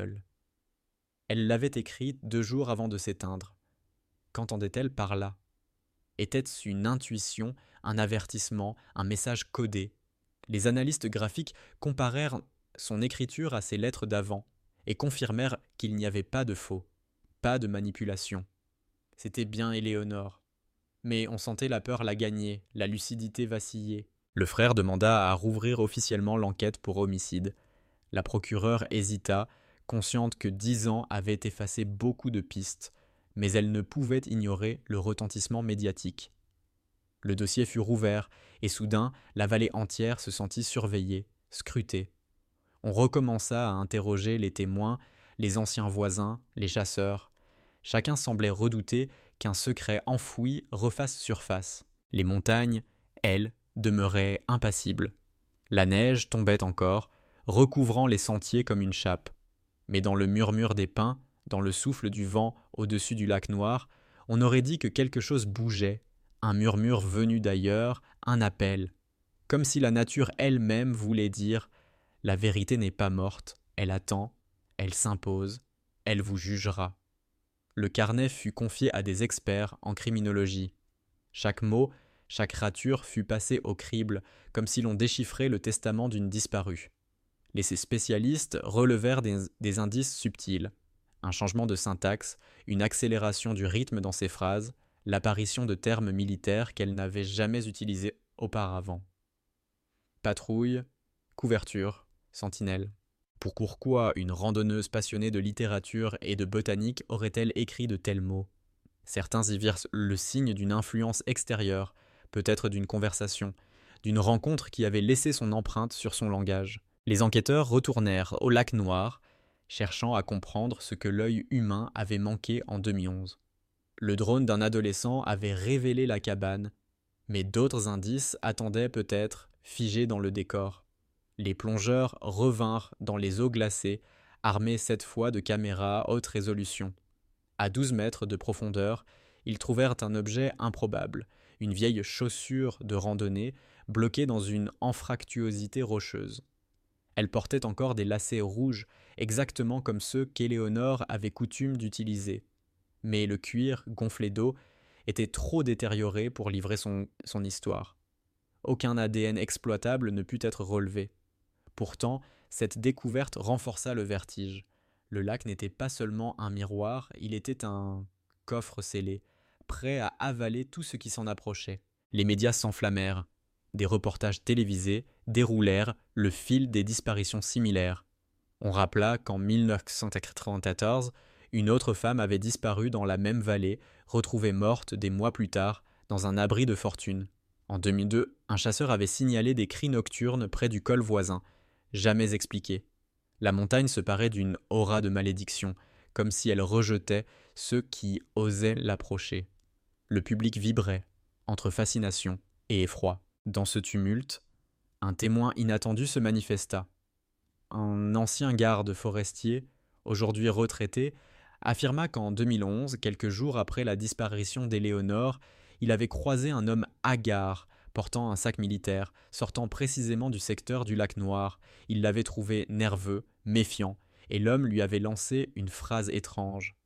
Elle l'avait écrite deux jours avant de s'éteindre. Qu'entendait-elle par là ? Était-ce une intuition, un avertissement, un message codé ? Les analystes graphiques comparèrent son écriture à ses lettres d'avant et confirmèrent qu'il n'y avait pas de faux, pas de manipulation. C'était bien Éléonore. Mais on sentait la peur la gagner, la lucidité vaciller. Le frère demanda à rouvrir officiellement l'enquête pour homicide. La procureure hésita, consciente que dix ans avaient effacé beaucoup de pistes, mais elle ne pouvait ignorer le retentissement médiatique. Le dossier fut rouvert, et soudain, la vallée entière se sentit surveillée, scrutée. On recommença à interroger les témoins, les anciens voisins, les chasseurs. Chacun semblait redouter qu'un secret enfoui refasse surface. Les montagnes, elles, demeuraient impassibles. La neige tombait encore, recouvrant les sentiers comme une chape. Mais dans le murmure des pins, dans le souffle du vent au-dessus du lac noir, on aurait dit que quelque chose bougeait, un murmure venu d'ailleurs, un appel, comme si la nature elle-même voulait dire « La vérité n'est pas morte, elle attend, elle s'impose, elle vous jugera ». Le carnet fut confié à des experts en criminologie. Chaque mot, chaque rature fut passé au crible, comme si l'on déchiffrait le testament d'une disparue. Les spécialistes relevèrent des, des indices subtils. Un changement de syntaxe, une accélération du rythme dans ses phrases, l'apparition de termes militaires qu'elle n'avait jamais utilisés auparavant. Patrouille, couverture, sentinelle. Pourquoi une randonneuse passionnée de littérature et de botanique aurait-elle écrit de tels mots ? Certains y virent le signe d'une influence extérieure, peut-être d'une conversation, d'une rencontre qui avait laissé son empreinte sur son langage. Les enquêteurs retournèrent au lac Noir, cherchant à comprendre ce que l'œil humain avait manqué en deux mille onze. Le drone d'un adolescent avait révélé la cabane, mais d'autres indices attendaient peut-être, figés dans le décor. Les plongeurs revinrent dans les eaux glacées, armés cette fois de caméras haute résolution. À douze mètres de profondeur, ils trouvèrent un objet improbable, une vieille chaussure de randonnée bloquée dans une anfractuosité rocheuse. Elle portait encore des lacets rouges, exactement comme ceux qu'Éléonore avait coutume d'utiliser. Mais le cuir, gonflé d'eau, était trop détérioré pour livrer son, son histoire. Aucun A D N exploitable ne put être relevé. Pourtant, cette découverte renforça le vertige. Le lac n'était pas seulement un miroir, il était un coffre scellé, prêt à avaler tout ce qui s'en approchait. Les médias s'enflammèrent. Des reportages télévisés déroulèrent le fil des disparitions similaires. On rappela qu'en mille neuf cent quatre-vingt-quatorze, une autre femme avait disparu dans la même vallée, retrouvée morte des mois plus tard dans un abri de fortune. En deux mille deux, un chasseur avait signalé des cris nocturnes près du col voisin, jamais expliqués. La montagne se parait d'une aura de malédiction, comme si elle rejetait ceux qui osaient l'approcher. Le public vibrait, entre fascination et effroi. Dans ce tumulte, un témoin inattendu se manifesta. Un ancien garde forestier, aujourd'hui retraité, affirma qu'en deux mille onze, quelques jours après la disparition d'Éléonore, il avait croisé un homme hagard, portant un sac militaire, sortant précisément du secteur du lac Noir. Il l'avait trouvé nerveux, méfiant, et l'homme lui avait lancé une phrase étrange.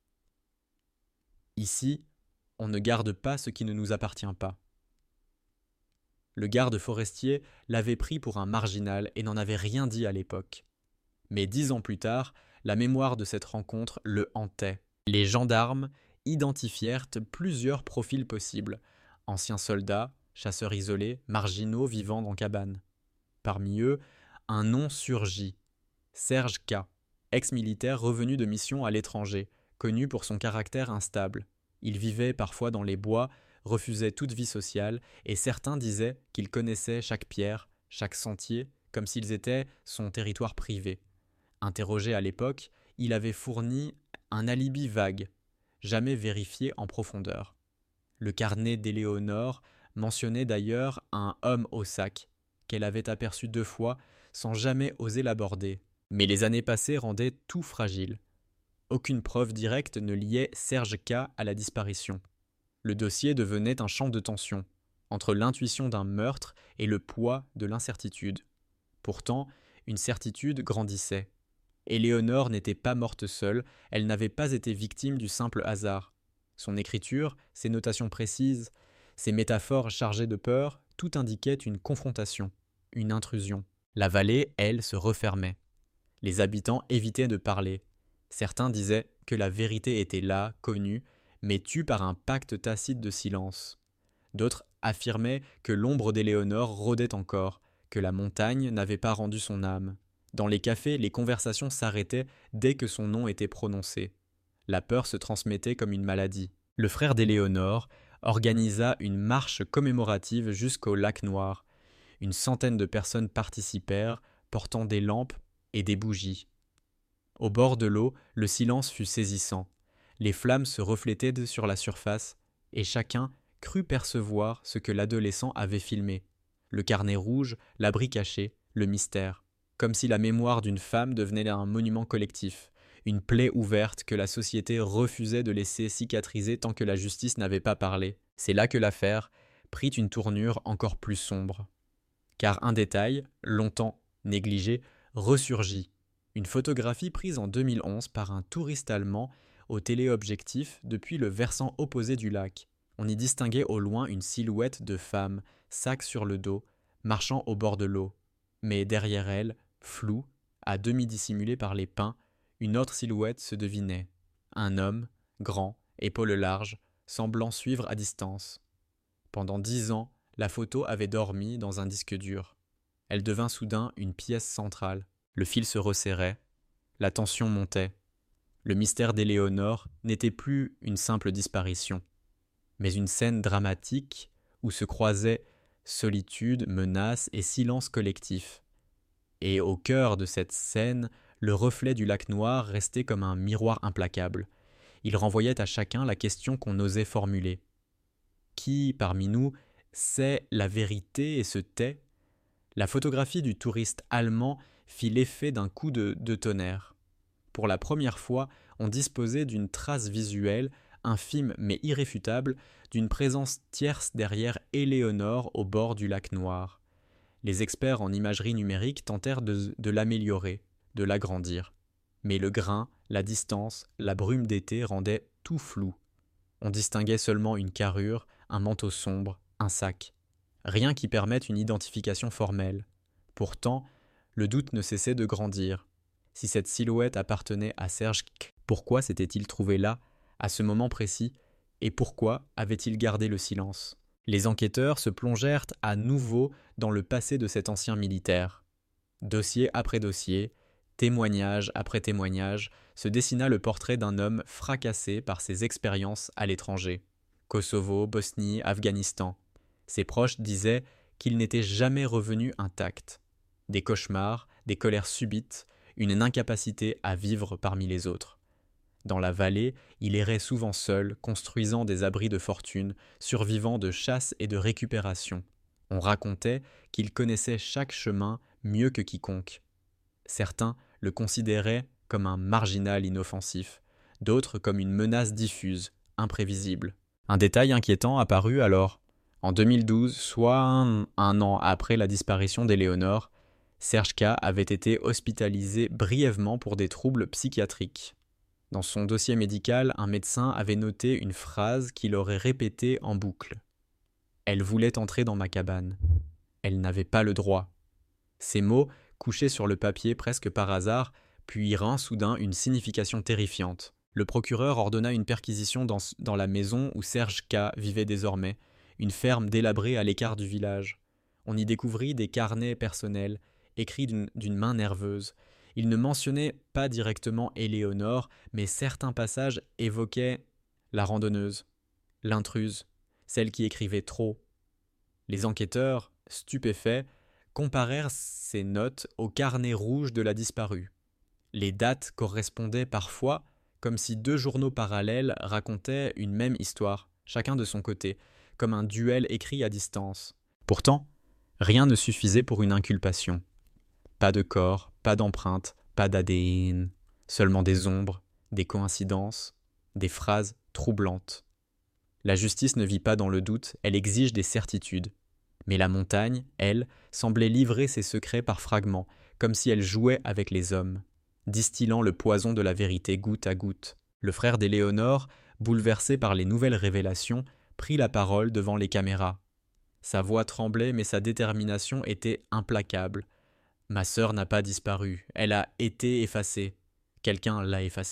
« Ici, on ne garde pas ce qui ne nous appartient pas. » Le garde forestier l'avait pris pour un marginal et n'en avait rien dit à l'époque. Mais dix ans plus tard, la mémoire de cette rencontre le hantait. Les gendarmes identifièrent plusieurs profils possibles. Anciens soldats, chasseurs isolés, marginaux vivant dans cabanes. Parmi eux, un nom surgit. Serge K., ex-militaire revenu de mission à l'étranger, connu pour son caractère instable. Il vivait parfois dans les bois, refusait toute vie sociale, et certains disaient qu'il connaissait chaque pierre, chaque sentier, comme s'ils étaient son territoire privé. Interrogé à l'époque, il avait fourni un alibi vague, jamais vérifié en profondeur. Le carnet d'Éléonore mentionnait d'ailleurs un homme au sac, qu'elle avait aperçu deux fois sans jamais oser l'aborder. Mais les années passées rendaient tout fragile. Aucune preuve directe ne liait Serge K. à la disparition. Le dossier devenait un champ de tension, entre l'intuition d'un meurtre et le poids de l'incertitude. Pourtant, une certitude grandissait. Éléonore n'était pas morte seule, elle n'avait pas été victime du simple hasard. Son écriture, ses notations précises, ses métaphores chargées de peur, tout indiquait une confrontation, une intrusion. La vallée, elle, se refermait. Les habitants évitaient de parler. Certains disaient que la vérité était là, connue, mais tue par un pacte tacite de silence. D'autres affirmaient que l'ombre d'Éléonore rôdait encore, que la montagne n'avait pas rendu son âme. Dans les cafés, les conversations s'arrêtaient dès que son nom était prononcé. La peur se transmettait comme une maladie. Le frère d'Éléonore organisa une marche commémorative jusqu'au lac Noir. Une centaine de personnes participèrent, portant des lampes et des bougies. Au bord de l'eau, le silence fut saisissant. Les flammes se reflétaient sur la surface, et chacun crut percevoir ce que l'adolescent avait filmé. Le carnet rouge, l'abri caché, le mystère. Comme si la mémoire d'une femme devenait un monument collectif, une plaie ouverte que la société refusait de laisser cicatriser tant que la justice n'avait pas parlé. C'est là que l'affaire prit une tournure encore plus sombre. Car un détail, longtemps négligé, ressurgit. Une photographie prise en deux mille onze par un touriste allemand au téléobjectif depuis le versant opposé du lac. On y distinguait au loin une silhouette de femme, sac sur le dos, marchant au bord de l'eau. Mais derrière elle, floue, à demi dissimulée par les pins, une autre silhouette se devinait. Un homme, grand, épaules larges, semblant suivre à distance. Pendant dix ans, la photo avait dormi dans un disque dur. Elle devint soudain une pièce centrale. Le fil se resserrait, la tension montait. Le mystère d'Éléonore n'était plus une simple disparition, mais une scène dramatique où se croisaient solitude, menace et silence collectif. Et au cœur de cette scène, le reflet du lac Noir restait comme un miroir implacable. Il renvoyait à chacun la question qu'on n'osait formuler. Qui, parmi nous, sait la vérité et se tait? La photographie du touriste allemand fit l'effet d'un coup de, de tonnerre. Pour la première fois, on disposait d'une trace visuelle, infime mais irréfutable, d'une présence tierce derrière Éléonore au bord du lac Noir. Les experts en imagerie numérique tentèrent de, de l'améliorer, de l'agrandir. Mais le grain, la distance, la brume d'été rendaient tout flou. On distinguait seulement une carrure, un manteau sombre, un sac. Rien qui permette une identification formelle. Pourtant, le doute ne cessait de grandir. Si cette silhouette appartenait à Serge K., pourquoi s'était-il trouvé là, à ce moment précis, et pourquoi avait-il gardé le silence? Les enquêteurs se plongèrent à nouveau dans le passé de cet ancien militaire. Dossier après dossier, témoignage après témoignage, se dessina le portrait d'un homme fracassé par ses expériences à l'étranger. Kosovo, Bosnie, Afghanistan. Ses proches disaient qu'il n'était jamais revenu intact. Des cauchemars, des colères subites, une incapacité à vivre parmi les autres. Dans la vallée, il errait souvent seul, construisant des abris de fortune, survivant de chasse et de récupération. On racontait qu'il connaissait chaque chemin mieux que quiconque. Certains le considéraient comme un marginal inoffensif, d'autres comme une menace diffuse, imprévisible. Un détail inquiétant apparut alors. En deux mille douze, soit un, un an après la disparition d'Éléonore, Serge K. avait été hospitalisé brièvement pour des troubles psychiatriques. Dans son dossier médical, un médecin avait noté une phrase qu'il aurait répétée en boucle. « Elle voulait entrer dans ma cabane. Elle n'avait pas le droit. » Ces mots, couchés sur le papier presque par hasard, puirent soudain une signification terrifiante. Le procureur ordonna une perquisition dans, dans la maison où Serge K. vivait désormais, une ferme délabrée à l'écart du village. On y découvrit des carnets personnels, écrits d'une, d'une main nerveuse. Il ne mentionnait pas directement Éléonore, mais certains passages évoquaient la randonneuse, l'intruse, celle qui écrivait trop. Les enquêteurs, stupéfaits, comparèrent ces notes au carnet rouge de la disparue. Les dates correspondaient parfois, comme si deux journaux parallèles racontaient une même histoire, chacun de son côté, comme un duel écrit à distance. Pourtant, rien ne suffisait pour une inculpation. Pas de corps, pas d'empreinte, pas d'A D N, seulement des ombres, des coïncidences, des phrases troublantes. La justice ne vit pas dans le doute, elle exige des certitudes. Mais la montagne, elle, semblait livrer ses secrets par fragments, comme si elle jouait avec les hommes, distillant le poison de la vérité goutte à goutte. Le frère d'Éléonore, bouleversé par les nouvelles révélations, prit la parole devant les caméras. Sa voix tremblait, mais sa détermination était implacable. « Ma sœur n'a pas disparu, elle a été effacée. Quelqu'un l'a effacée. »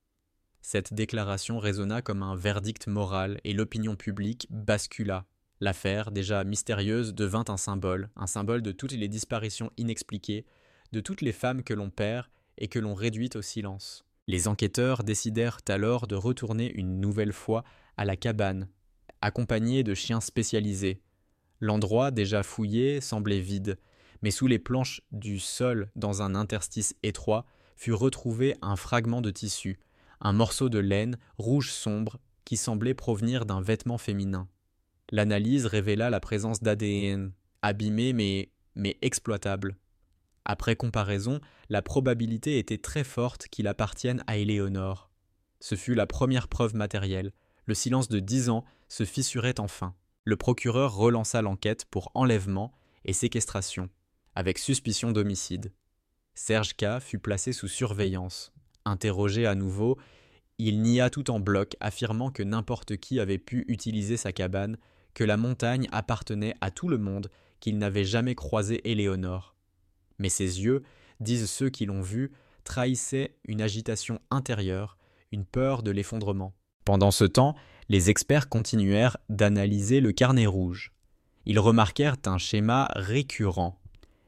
Cette déclaration résonna comme un verdict moral et l'opinion publique bascula. L'affaire, déjà mystérieuse, devint un symbole, un symbole de toutes les disparitions inexpliquées, de toutes les femmes que l'on perd et que l'on réduit au silence. Les enquêteurs décidèrent alors de retourner une nouvelle fois à la cabane, accompagnés de chiens spécialisés. L'endroit, déjà fouillé, semblait vide, mais sous les planches du sol, dans un interstice étroit, fut retrouvé un fragment de tissu, un morceau de laine rouge sombre qui semblait provenir d'un vêtement féminin. L'analyse révéla la présence d'A D N, abîmé mais, mais exploitable. Après comparaison, la probabilité était très forte qu'il appartienne à Éléonore. Ce fut la première preuve matérielle. Le silence de dix ans se fissurait enfin. Le procureur relança l'enquête pour enlèvement et séquestration, avec suspicion d'homicide. Serge K. fut placé sous surveillance. Interrogé à nouveau, il nia tout en bloc, affirmant que n'importe qui avait pu utiliser sa cabane, que la montagne appartenait à tout le monde, qu'il n'avait jamais croisé Éléonore. Mais ses yeux, disent ceux qui l'ont vu, trahissaient une agitation intérieure, une peur de l'effondrement. Pendant ce temps, les experts continuèrent d'analyser le carnet rouge. Ils remarquèrent un schéma récurrent.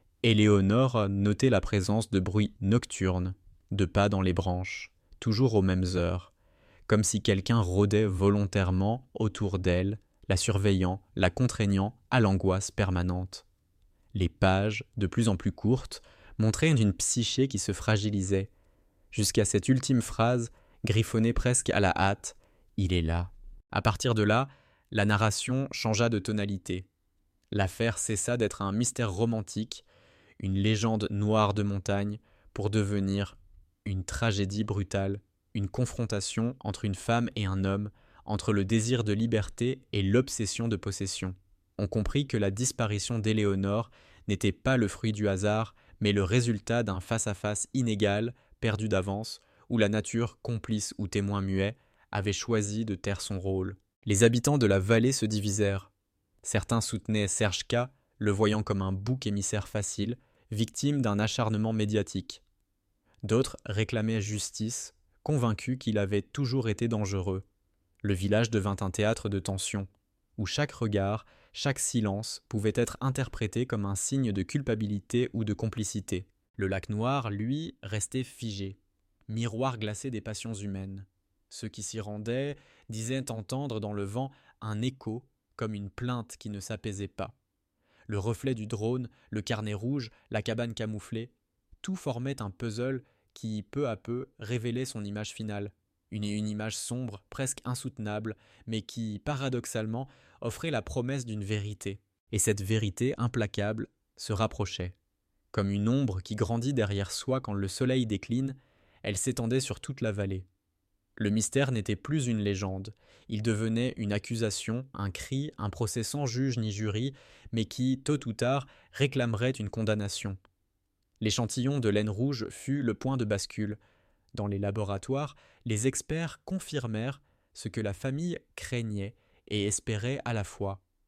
Éléonore notait la présence de bruits nocturnes, de pas dans les branches, toujours aux mêmes heures, comme si quelqu'un rôdait volontairement autour d'elle, la surveillant, la contraignant à l'angoisse permanente. Les pages, de plus en plus courtes, montraient une psyché qui se fragilisait, jusqu'à cette ultime phrase, griffonnée presque à la hâte, « Il est là ». À partir de là, la narration changea de tonalité. L'affaire cessa d'être un mystère romantique, une légende noire de montagne, pour devenir une tragédie brutale, une confrontation entre une femme et un homme, entre le désir de liberté et l'obsession de possession. On comprit que la disparition d'Éléonore n'était pas le fruit du hasard, mais le résultat d'un face-à-face inégal, perdu d'avance, où la nature, complice ou témoin muet, avait choisi de taire son rôle. Les habitants de la vallée se divisèrent. Certains soutenaient Serge K, le voyant comme un bouc émissaire facile, victime d'un acharnement médiatique. D'autres réclamaient justice, convaincus qu'il avait toujours été dangereux. Le village devint un théâtre de tension, où chaque regard, chaque silence pouvait être interprété comme un signe de culpabilité ou de complicité. Le lac Noir, lui, restait figé, miroir glacé des passions humaines. Ceux qui s'y rendaient disaient entendre dans le vent un écho, comme une plainte qui ne s'apaisait pas. Le reflet du drone, le carnet rouge, la cabane camouflée, tout formait un puzzle qui, peu à peu, révélait son image finale. Une, une image sombre, presque insoutenable, mais qui, paradoxalement, offrait la promesse d'une vérité. Et cette vérité implacable se rapprochait. Comme une ombre qui grandit derrière soi quand le soleil décline, elle s'étendait sur toute la vallée. Le mystère n'était plus une légende, il devenait une accusation, un cri, un procès sans juge ni jury, mais qui, tôt ou tard, réclamerait une condamnation. L'échantillon de laine rouge fut le point de bascule. Dans les laboratoires, les experts confirmèrent ce que la famille craignait et espérait à la fois.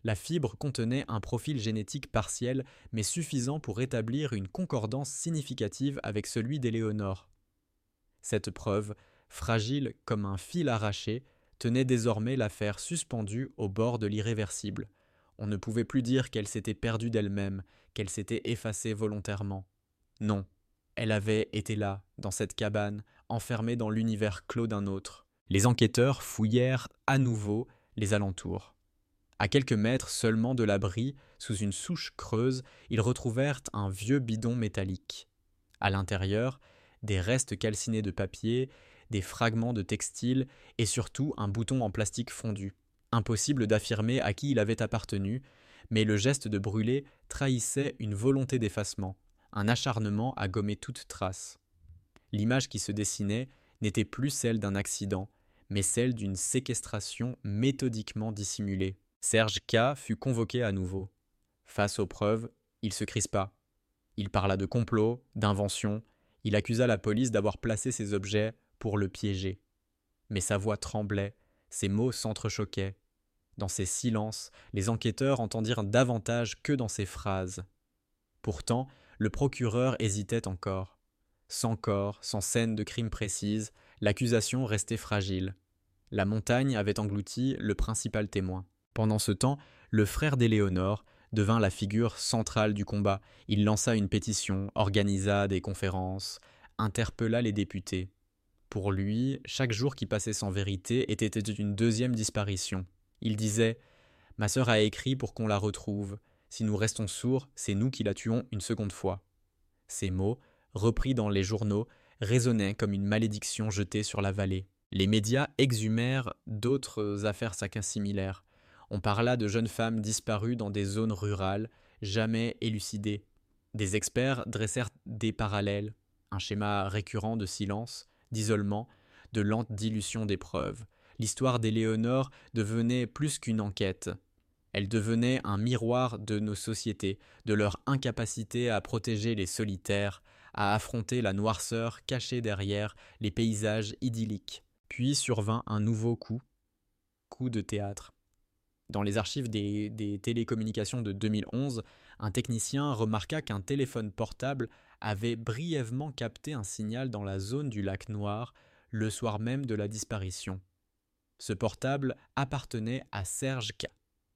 La fibre contenait un profil génétique partiel, mais suffisant pour établir une concordance significative avec celui d'Éléonore. Cette preuve, fragile comme un fil arraché, tenait désormais l'affaire suspendue au bord de l'irréversible. On ne pouvait plus dire qu'elle s'était perdue d'elle-même, qu'elle s'était effacée volontairement. Non, elle avait été là, dans cette cabane, enfermée dans l'univers clos d'un autre. Les enquêteurs fouillèrent à nouveau les alentours. À quelques mètres seulement de l'abri, sous une souche creuse, ils retrouvèrent un vieux bidon métallique. À l'intérieur, des restes calcinés de papier, des fragments de textile et surtout un bouton en plastique fondu. Impossible d'affirmer à qui il avait appartenu, mais le geste de brûler trahissait une volonté d'effacement, un acharnement à gommer toute trace. L'image qui se dessinait n'était plus celle d'un accident, mais celle d'une séquestration méthodiquement dissimulée. Serge K. fut convoqué à nouveau. Face aux preuves, il se crispa. Il parla de complot, d'invention, il accusa la police d'avoir placé ces objets pour le piéger. Mais sa voix tremblait, ses mots s'entrechoquaient. Dans ces silences, les enquêteurs entendirent davantage que dans ces phrases. Pourtant, le procureur hésitait encore. Sans corps, sans scène de crime précise, l'accusation restait fragile. La montagne avait englouti le principal témoin. Pendant ce temps, le frère d'Éléonore devint la figure centrale du combat. Il lança une pétition, organisa des conférences, interpella les députés. Pour lui, chaque jour qui passait sans vérité était une deuxième disparition. Il disait « Ma sœur a écrit pour qu'on la retrouve. Si nous restons sourds, c'est nous qui la tuons une seconde fois. » Ces mots, repris dans les journaux, résonnaient comme une malédiction jetée sur la vallée. Les médias exhumèrent d'autres affaires similaires. On parla de jeunes femmes disparues dans des zones rurales, jamais élucidées. Des experts dressèrent des parallèles, un schéma récurrent de silence, d'isolement, de lente dilution des preuves. L'histoire d'Éléonore devenait plus qu'une enquête. Elle devenait un miroir de nos sociétés, de leur incapacité à protéger les solitaires, à affronter la noirceur cachée derrière les paysages idylliques. Puis survint un nouveau coup, coup de théâtre. Dans les archives des, des télécommunications de deux mille onze, un technicien remarqua qu'un téléphone portable avait brièvement capté un signal dans la zone du lac Noir le soir même de la disparition. Ce portable appartenait à Serge K.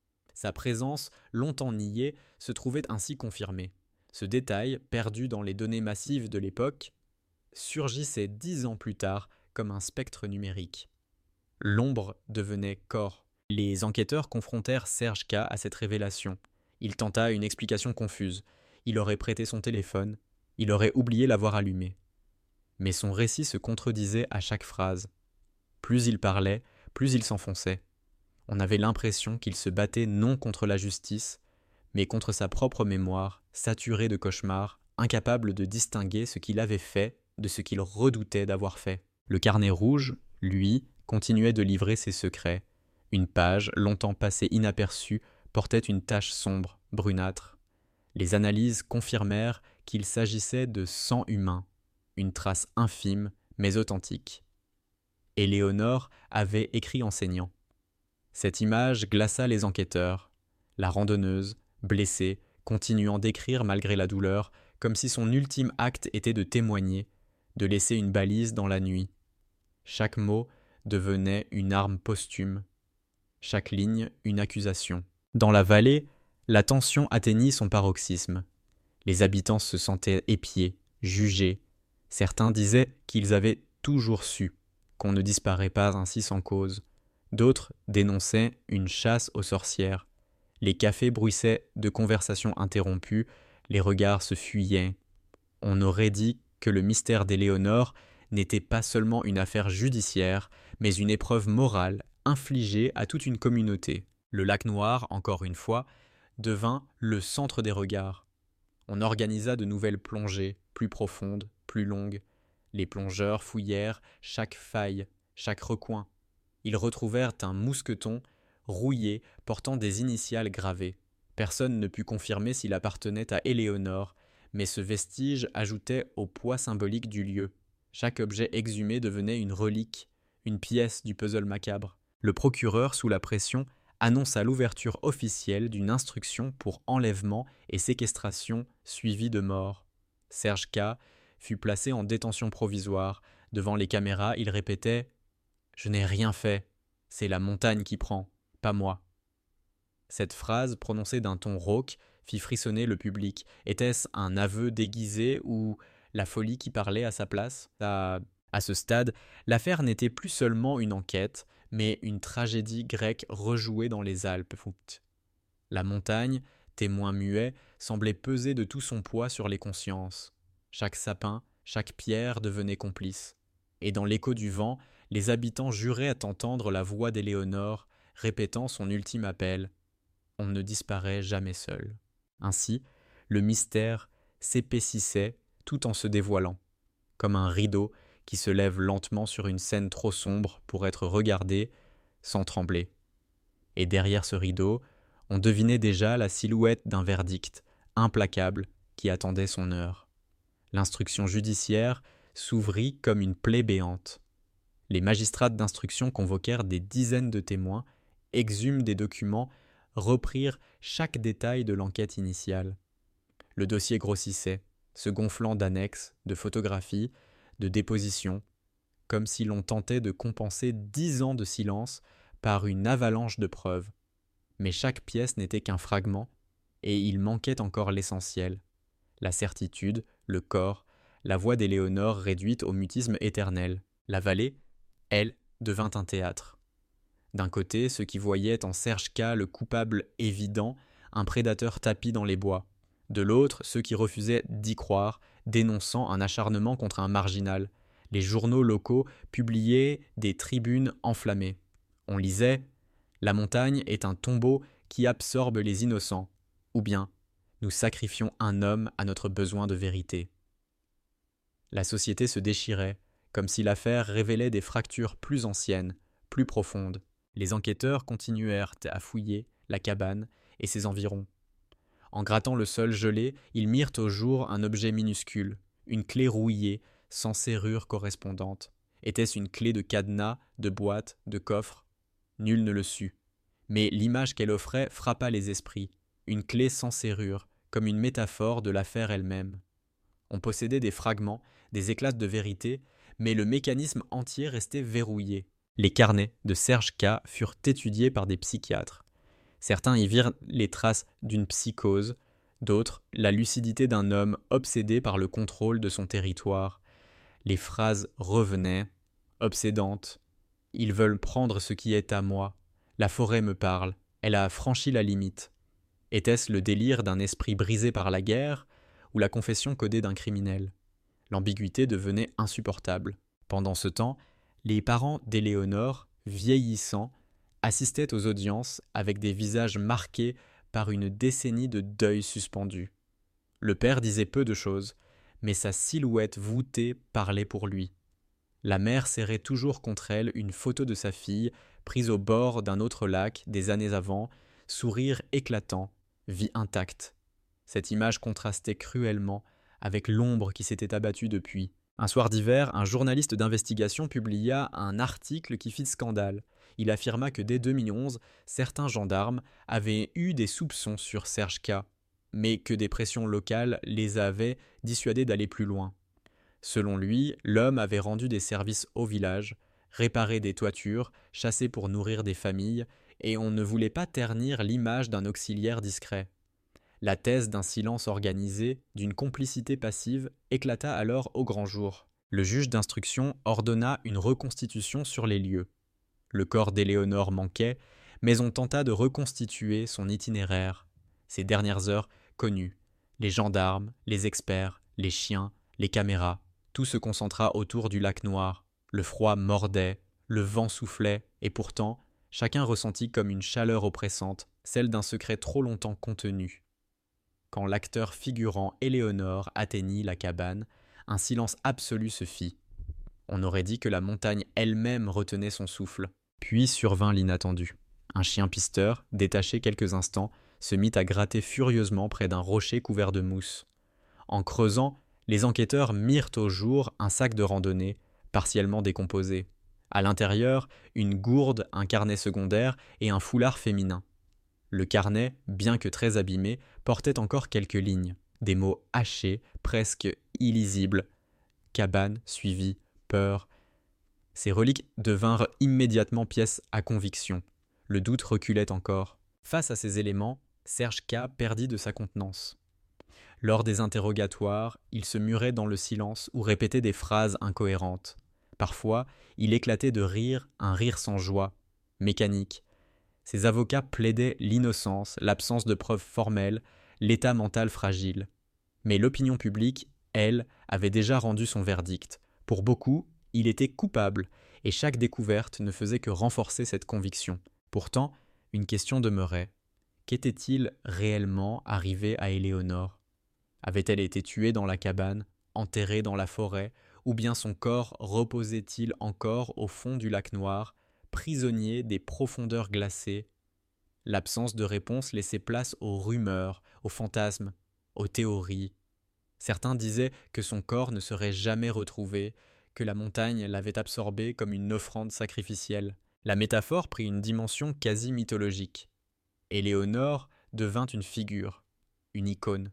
Sa présence, longtemps niée, se trouvait ainsi confirmée. Ce détail, perdu dans les données massives de l'époque, surgissait dix ans plus tard comme un spectre numérique. L'ombre devenait corps. Les enquêteurs confrontèrent Serge K. à cette révélation. Il tenta une explication confuse. Il aurait prêté son téléphone. Il aurait oublié l'avoir allumé. Mais son récit se contredisait à chaque phrase. Plus il parlait, plus il s'enfonçait. On avait l'impression qu'il se battait non contre la justice, mais contre sa propre mémoire, saturée de cauchemars, incapable de distinguer ce qu'il avait fait de ce qu'il redoutait d'avoir fait. Le carnet rouge, lui, continuait de livrer ses secrets. Une page, longtemps passée inaperçue, portait une tache sombre, brunâtre. Les analyses confirmèrent qu'il s'agissait de sang humain, une trace infime mais authentique. Éléonore avait écrit en saignant. Cette image glaça les enquêteurs. La randonneuse, blessée, continuant d'écrire malgré la douleur, comme si son ultime acte était de témoigner, de laisser une balise dans la nuit. Chaque mot devenait une arme posthume. Chaque ligne, une accusation. Dans la vallée, la tension atteignit son paroxysme. Les habitants se sentaient épiés, jugés. Certains disaient qu'ils avaient toujours su, qu'on ne disparaît pas ainsi sans cause. D'autres dénonçaient une chasse aux sorcières. Les cafés bruissaient de conversations interrompues, les regards se fuyaient. On aurait dit que le mystère d'Éléonore n'était pas seulement une affaire judiciaire, mais une épreuve morale infligée à toute une communauté. Le lac Noir, encore une fois, devint le centre des regards. On organisa de nouvelles plongées, plus profondes, plus longues. Les plongeurs fouillèrent chaque faille, chaque recoin. Ils retrouvèrent un mousqueton rouillé portant des initiales gravées. Personne ne put confirmer s'il appartenait à Éléonore, mais ce vestige ajoutait au poids symbolique du lieu. Chaque objet exhumé devenait une relique, une pièce du puzzle macabre. Le procureur, sous la pression, annonça l'ouverture officielle d'une instruction pour enlèvement et séquestration suivie de mort. Serge K. fut placé en détention provisoire. Devant les caméras, il répétait « Je n'ai rien fait, c'est la montagne qui prend, pas moi ». Cette phrase, prononcée d'un ton rauque, fit frissonner le public. Était-ce un aveu déguisé ou la folie qui parlait à sa place ? À, à ce stade, l'affaire n'était plus seulement une enquête, mais une tragédie grecque rejouée dans les Alpes. La montagne, témoin muet, semblait peser de tout son poids sur les consciences. Chaque sapin, chaque pierre devenait complice. Et dans l'écho du vent, les habitants juraient entendre la voix d'Éléonore, répétant son ultime appel. On ne disparaît jamais seul. Ainsi, le mystère s'épaississait tout en se dévoilant, comme un rideau qui se lève lentement sur une scène trop sombre pour être regardée sans trembler. Et derrière ce rideau, on devinait déjà la silhouette d'un verdict implacable qui attendait son heure. L'instruction judiciaire s'ouvrit comme une plaie béante. Les magistrats d'instruction convoquèrent des dizaines de témoins, exhument des documents, reprirent chaque détail de l'enquête initiale. Le dossier grossissait, se gonflant d'annexes, de photographies, de dépositions, comme si l'on tentait de compenser dix ans de silence par une avalanche de preuves. Mais chaque pièce n'était qu'un fragment, et il manquait encore l'essentiel. La certitude, le corps, la voix d'Éléonore réduite au mutisme éternel. La vallée, elle, devint un théâtre. D'un côté, ceux qui voyaient en Serge K le coupable évident, un prédateur tapi dans les bois. De l'autre, ceux qui refusaient d'y croire, dénonçant un acharnement contre un marginal. Les journaux locaux publiaient des tribunes enflammées. On lisait « La montagne est un tombeau qui absorbe les innocents » ou bien « Nous sacrifions un homme à notre besoin de vérité ». La société se déchirait, comme si l'affaire révélait des fractures plus anciennes, plus profondes. Les enquêteurs continuèrent à fouiller la cabane et ses environs. En grattant le sol gelé, ils mirent au jour un objet minuscule, une clé rouillée, sans serrure correspondante. Était-ce une clé de cadenas, de boîte, de coffre ? Nul ne le sut. Mais l'image qu'elle offrait frappa les esprits. Une clé sans serrure, comme une métaphore de l'affaire elle-même. On possédait des fragments, des éclats de vérité, mais le mécanisme entier restait verrouillé. Les carnets de Serge K furent étudiés par des psychiatres. Certains y virent les traces d'une psychose, d'autres la lucidité d'un homme obsédé par le contrôle de son territoire. Les phrases revenaient, obsédantes. « Ils veulent prendre ce qui est à moi. La forêt me parle. Elle a franchi la limite. » Était-ce le délire d'un esprit brisé par la guerre ou la confession codée d'un criminel ? L'ambiguïté devenait insupportable. Pendant ce temps, les parents d'Éléonore, vieillissants, assistaient aux audiences avec des visages marqués par une décennie de deuil suspendu. Le père disait peu de choses, mais sa silhouette voûtée parlait pour lui. La mère serrait toujours contre elle une photo de sa fille, prise au bord d'un autre lac des années avant, sourire éclatant, vie intacte. Cette image contrastait cruellement avec l'ombre qui s'était abattue depuis. Un soir d'hiver, un journaliste d'investigation publia un article qui fit scandale. Il affirma que dès deux mille onze, certains gendarmes avaient eu des soupçons sur Serge K, mais que des pressions locales les avaient dissuadés d'aller plus loin. Selon lui, l'homme avait rendu des services au village, réparé des toitures, chassé pour nourrir des familles, et on ne voulait pas ternir l'image d'un auxiliaire discret. La thèse d'un silence organisé, d'une complicité passive, éclata alors au grand jour. Le juge d'instruction ordonna une reconstitution sur les lieux. Le corps d'Éléonore manquait, mais on tenta de reconstituer son itinéraire. Ses dernières heures connues. Les gendarmes, les experts, les chiens, les caméras. Tout se concentra autour du lac Noir. Le froid mordait, le vent soufflait, et pourtant, chacun ressentit comme une chaleur oppressante, celle d'un secret trop longtemps contenu. Quand l'acteur figurant Éléonore atteignit la cabane, un silence absolu se fit. On aurait dit que la montagne elle-même retenait son souffle. Puis survint l'inattendu. Un chien pisteur, détaché quelques instants, se mit à gratter furieusement près d'un rocher couvert de mousse. En creusant, les enquêteurs mirent au jour un sac de randonnée, partiellement décomposé. À l'intérieur, une gourde, un carnet secondaire et un foulard féminin. Le carnet, bien que très abîmé, portait encore quelques lignes, des mots hachés, presque illisibles. Cabane, suivi, peur. Ces reliques devinrent immédiatement pièces à conviction. Le doute reculait encore. Face à ces éléments, Serge K. perdit de sa contenance. Lors des interrogatoires, il se murait dans le silence ou répétait des phrases incohérentes. Parfois, il éclatait de rire, un rire sans joie, mécanique. Ses avocats plaidaient l'innocence, l'absence de preuves formelles, l'état mental fragile. Mais l'opinion publique, elle, avait déjà rendu son verdict. Pour beaucoup, il était coupable, et chaque découverte ne faisait que renforcer cette conviction. Pourtant, une question demeurait. Qu'était-il réellement arrivé à Éléonore ? Avait-elle été tuée dans la cabane, enterrée dans la forêt, ou bien son corps reposait-il encore au fond du lac noir, prisonnier des profondeurs glacées? L'absence de réponse laissait place aux rumeurs, aux fantasmes, aux théories. Certains disaient que son corps ne serait jamais retrouvé, que la montagne l'avait absorbé comme une offrande sacrificielle. La métaphore prit une dimension quasi mythologique. Éléonore devint une figure, une icône.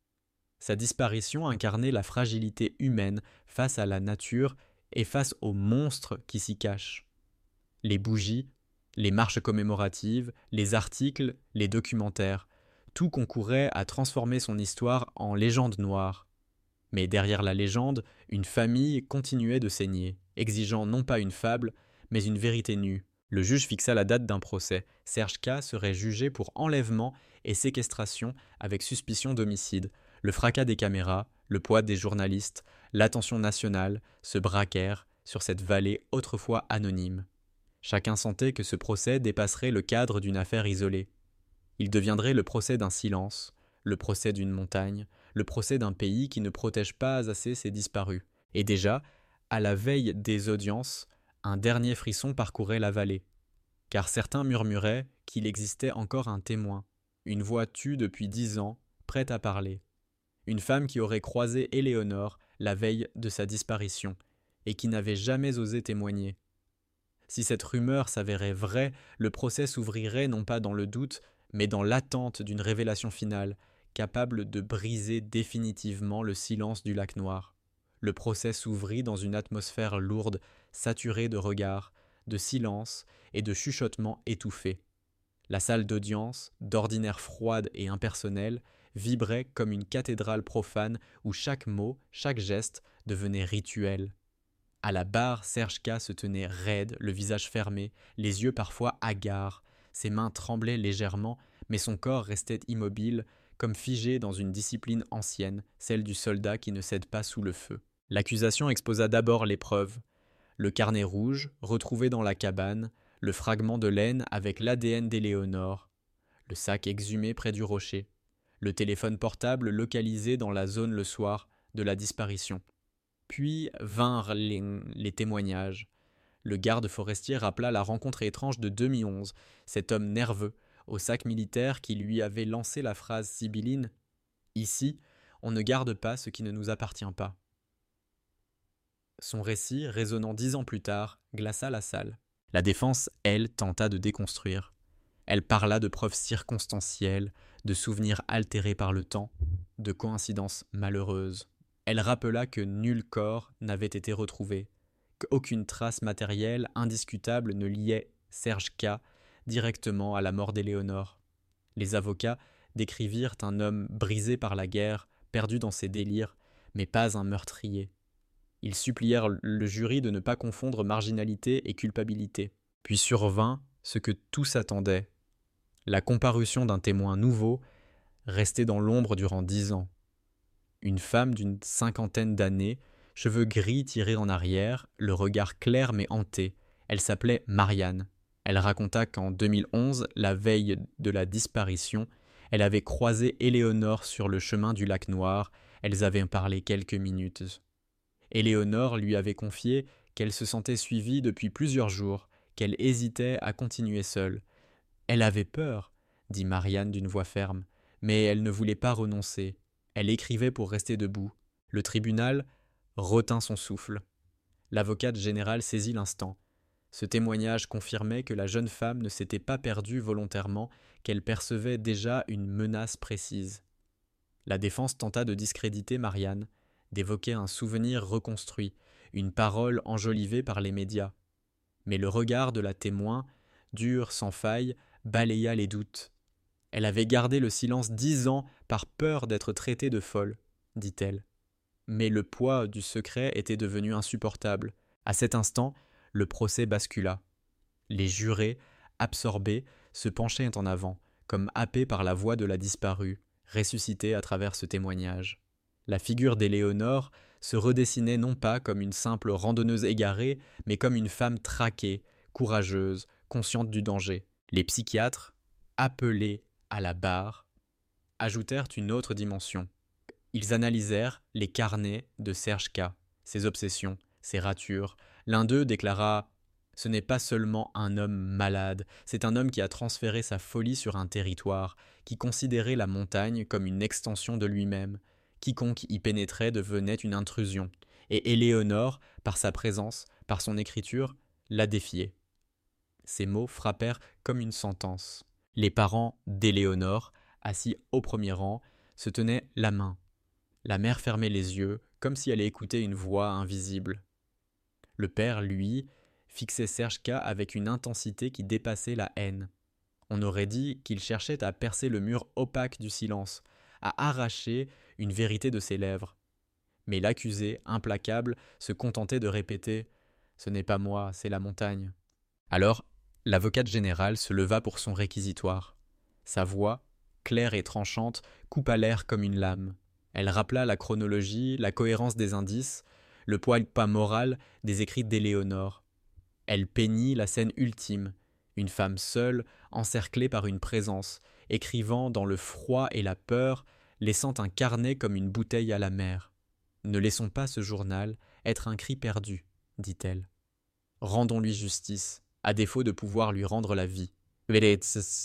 Sa disparition incarnait la fragilité humaine face à la nature et face aux monstres qui s'y cachent. Les bougies, les marches commémoratives, les articles, les documentaires, tout concourait à transformer son histoire en légende noire. Mais derrière la légende, une famille continuait de saigner, exigeant non pas une fable, mais une vérité nue. Le juge fixa la date d'un procès. Serge K. serait jugé pour enlèvement et séquestration avec suspicion d'homicide. Le fracas des caméras, le poids des journalistes, l'attention nationale se braquèrent sur cette vallée autrefois anonyme. Chacun sentait que ce procès dépasserait le cadre d'une affaire isolée. Il deviendrait le procès d'un silence, le procès d'une montagne, le procès d'un pays qui ne protège pas assez ses disparus. Et déjà, à la veille des audiences, un dernier frisson parcourait la vallée, car certains murmuraient qu'il existait encore un témoin, une voix tue depuis dix ans, prête à parler. Une femme qui aurait croisé Éléonore la veille de sa disparition et qui n'avait jamais osé témoigner. Si cette rumeur s'avérait vraie, le procès s'ouvrirait non pas dans le doute, mais dans l'attente d'une révélation finale, capable de briser définitivement le silence du lac noir. Le procès s'ouvrit dans une atmosphère lourde, saturée de regards, de silence et de chuchotements étouffés. La salle d'audience, d'ordinaire froide et impersonnelle, vibrait comme une cathédrale profane où chaque mot, chaque geste devenait rituel. À la barre, Serge K. se tenait raide, le visage fermé, les yeux parfois hagards. Ses mains tremblaient légèrement, mais son corps restait immobile, comme figé dans une discipline ancienne, celle du soldat qui ne cède pas sous le feu. L'accusation exposa d'abord les preuves. Le carnet rouge, retrouvé dans la cabane, le fragment de laine avec l'A D N d'Éléonore, le sac exhumé près du rocher, le téléphone portable localisé dans la zone le soir de la disparition. Puis vinrent les, les témoignages. Le garde forestier rappela la rencontre étrange de deux mille onze, cet homme nerveux, au sac militaire qui lui avait lancé la phrase sibylline « Ici, on ne garde pas ce qui ne nous appartient pas ». Son récit, résonnant dix ans plus tard, glaça la salle. La défense, elle, tenta de déconstruire. Elle parla de preuves circonstancielles, de souvenirs altérés par le temps, de coïncidences malheureuses. Elle rappela que nul corps n'avait été retrouvé, qu'aucune trace matérielle indiscutable ne liait Serge K. directement à la mort d'Éléonore. Les avocats décrivirent un homme brisé par la guerre, perdu dans ses délires, mais pas un meurtrier. Ils supplièrent le jury de ne pas confondre marginalité et culpabilité. Puis survint ce que tous attendaient, la comparution d'un témoin nouveau, resté dans l'ombre durant dix ans. Une femme d'une cinquantaine d'années, cheveux gris tirés en arrière, le regard clair mais hanté. Elle s'appelait Marianne. Elle raconta qu'en deux mille onze, la veille de la disparition, elle avait croisé Éléonore sur le chemin du lac Noir. Elles avaient parlé quelques minutes. Éléonore lui avait confié qu'elle se sentait suivie depuis plusieurs jours, qu'elle hésitait à continuer seule. Elle avait peur, dit Marianne d'une voix ferme, mais elle ne voulait pas renoncer. Elle écrivait pour rester debout. Le tribunal retint son souffle. L'avocate générale saisit l'instant. Ce témoignage confirmait que la jeune femme ne s'était pas perdue volontairement, qu'elle percevait déjà une menace précise. La défense tenta de discréditer Marianne, d'évoquer un souvenir reconstruit, une parole enjolivée par les médias. Mais le regard de la témoin, dur sans faille, balaya les doutes. Elle avait gardé le silence dix ans par peur d'être traitée de folle, dit-elle. Mais le poids du secret était devenu insupportable. À cet instant, le procès bascula. Les jurés, absorbés, se penchaient en avant, comme happés par la voix de la disparue, ressuscitée à travers ce témoignage. La figure d'Éléonore se redessinait non pas comme une simple randonneuse égarée, mais comme une femme traquée, courageuse, consciente du danger. Les psychiatres, appelés à la barre, ajoutèrent une autre dimension. Ils analysèrent les carnets de Serge K, ses obsessions, ses ratures. L'un d'eux déclara « Ce n'est pas seulement un homme malade, c'est un homme qui a transféré sa folie sur un territoire, qui considérait la montagne comme une extension de lui-même. Quiconque y pénétrait devenait une intrusion. Et Éléonore, par sa présence, par son écriture, la défiait. » Ces mots frappèrent comme une sentence. Les parents d'Éléonore, assis au premier rang, se tenaient la main. La mère fermait les yeux, comme si elle écoutait une voix invisible. Le père, lui, fixait Serge K avec une intensité qui dépassait la haine. On aurait dit qu'il cherchait à percer le mur opaque du silence, à arracher une vérité de ses lèvres. Mais l'accusé, implacable, se contentait de répéter « Ce n'est pas moi, c'est la montagne ». Alors, l'avocate générale se leva pour son réquisitoire. Sa voix, claire et tranchante, coupa l'air comme une lame. Elle rappela la chronologie, la cohérence des indices, le poids pas moral des écrits d'Éléonore. Elle peignit la scène ultime, une femme seule, encerclée par une présence, écrivant dans le froid et la peur, laissant un carnet comme une bouteille à la mer. « Ne laissons pas ce journal être un cri perdu, » dit-elle. « Rendons-lui justice, à défaut de pouvoir lui rendre la vie. » Le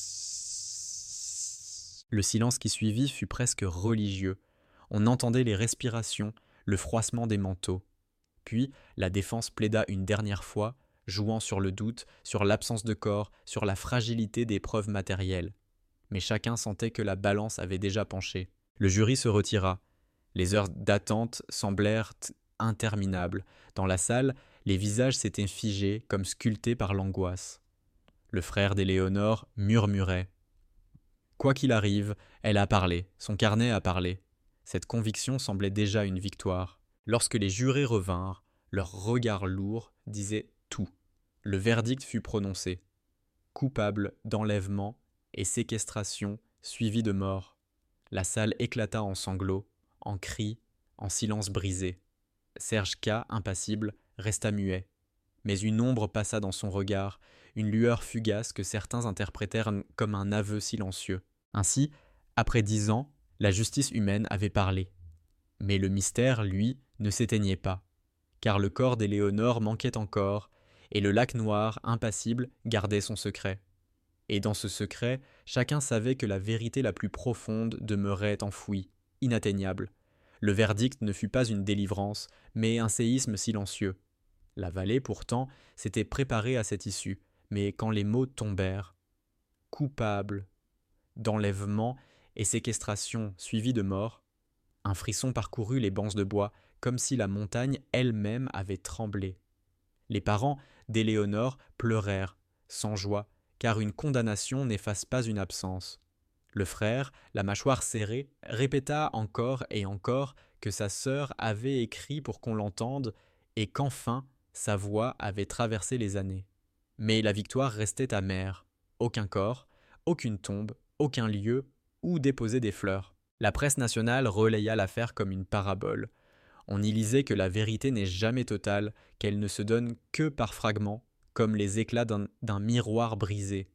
silence qui suivit fut presque religieux. On entendait les respirations, le froissement des manteaux. Puis, la défense plaida une dernière fois, jouant sur le doute, sur l'absence de corps, sur la fragilité des preuves matérielles. Mais chacun sentait que la balance avait déjà penché. Le jury se retira. Les heures d'attente semblèrent interminables. Dans la salle, les visages s'étaient figés comme sculptés par l'angoisse. Le frère d'Éléonore murmurait. Quoi qu'il arrive, elle a parlé, son carnet a parlé. Cette conviction semblait déjà une victoire. Lorsque les jurés revinrent, leur regard lourd disait tout. Le verdict fut prononcé. Coupable d'enlèvement et séquestration suivi de mort. La salle éclata en sanglots, en cris, en silence brisé. Serge K, impassible, resta muet. Mais une ombre passa dans son regard, une lueur fugace que certains interprétèrent comme un aveu silencieux. Ainsi, après dix ans, la justice humaine avait parlé. Mais le mystère, lui, ne s'éteignait pas, car le corps d'Éléonore manquait encore, et le lac noir, impassible, gardait son secret. Et dans ce secret, chacun savait que la vérité la plus profonde demeurait enfouie, inatteignable. Le verdict ne fut pas une délivrance, mais un séisme silencieux. La vallée, pourtant, s'était préparée à cette issue, mais quand les mots tombèrent, coupable d'enlèvement et séquestration suivie de mort, un frisson parcourut les bancs de bois, comme si la montagne elle-même avait tremblé. Les parents d'Éléonore pleurèrent, sans joie, car une condamnation n'efface pas une absence. Le frère, la mâchoire serrée, répéta encore et encore que sa sœur avait écrit pour qu'on l'entende et qu'enfin sa voix avait traversé les années. Mais la victoire restait amère. Aucun corps, aucune tombe, aucun lieu où déposer des fleurs. La presse nationale relaya l'affaire comme une parabole. On y lisait que la vérité n'est jamais totale, qu'elle ne se donne que par fragments, comme les éclats d'un, d'un miroir brisé.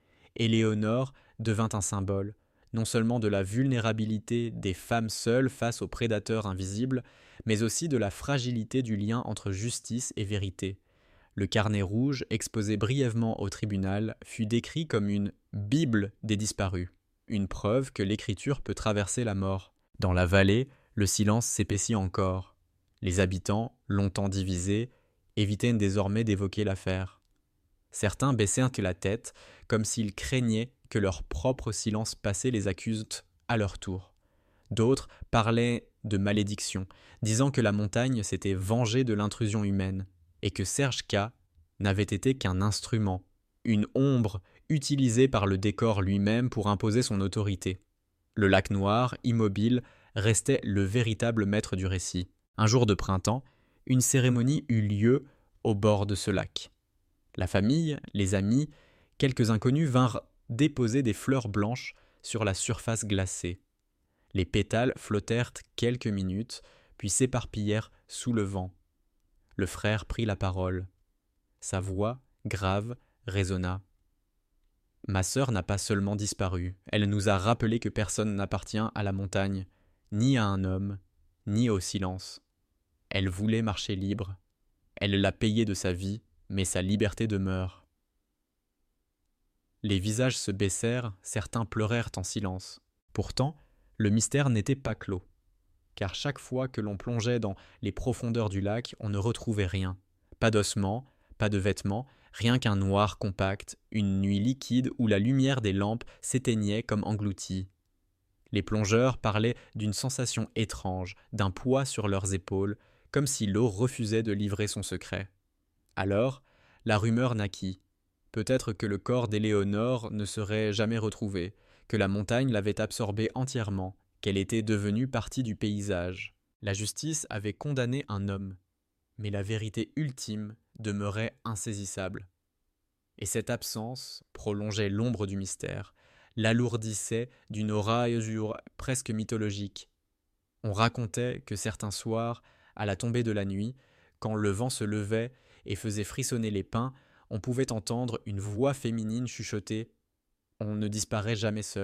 Éléonore devint un symbole, non seulement de la vulnérabilité des femmes seules face aux prédateurs invisibles, mais aussi de la fragilité du lien entre justice et vérité. Le carnet rouge, exposé brièvement au tribunal, fut décrit comme une « Bible des disparus », une preuve que l'écriture peut traverser la mort. Dans la vallée, le silence s'épaissit encore. Les habitants, longtemps divisés, évitaient désormais d'évoquer l'affaire. Certains baissèrent la tête, comme s'ils craignaient que leur propre silence passé les accuse à leur tour. D'autres parlaient de malédiction, disant que la montagne s'était vengée de l'intrusion humaine, et que Serge K n'avait été qu'un instrument, une ombre utilisée par le décor lui-même pour imposer son autorité. Le lac noir, immobile, restait le véritable maître du récit. Un jour de printemps, une cérémonie eut lieu au bord de ce lac. La famille, les amis, quelques inconnus vinrent déposer des fleurs blanches sur la surface glacée. Les pétales flottèrent quelques minutes, puis s'éparpillèrent sous le vent. Le frère prit la parole. Sa voix, grave, résonna. « Ma sœur n'a pas seulement disparu, elle nous a rappelé que personne n'appartient à la montagne, ni à un homme, ni au silence. Elle voulait marcher libre. Elle l'a payé de sa vie, mais sa liberté demeure. » Les visages se baissèrent, certains pleurèrent en silence. Pourtant, le mystère n'était pas clos, car chaque fois que l'on plongeait dans les profondeurs du lac, on ne retrouvait rien. Pas d'ossements, pas de vêtements, rien qu'un noir compact, une nuit liquide où la lumière des lampes s'éteignait comme engloutie. Les plongeurs parlaient d'une sensation étrange, d'un poids sur leurs épaules, comme si l'eau refusait de livrer son secret. Alors, la rumeur naquit. Peut-être que le corps d'Éléonore ne serait jamais retrouvé, que la montagne l'avait absorbé entièrement, qu'elle était devenue partie du paysage. La justice avait condamné un homme, mais la vérité ultime demeurait insaisissable. Et cette absence prolongeait l'ombre du mystère, l'alourdissait d'une aura presque mythologique. On racontait que certains soirs, à la tombée de la nuit, quand le vent se levait et faisait frissonner les pins, on pouvait entendre une voix féminine chuchoter « On ne disparaît jamais seul ».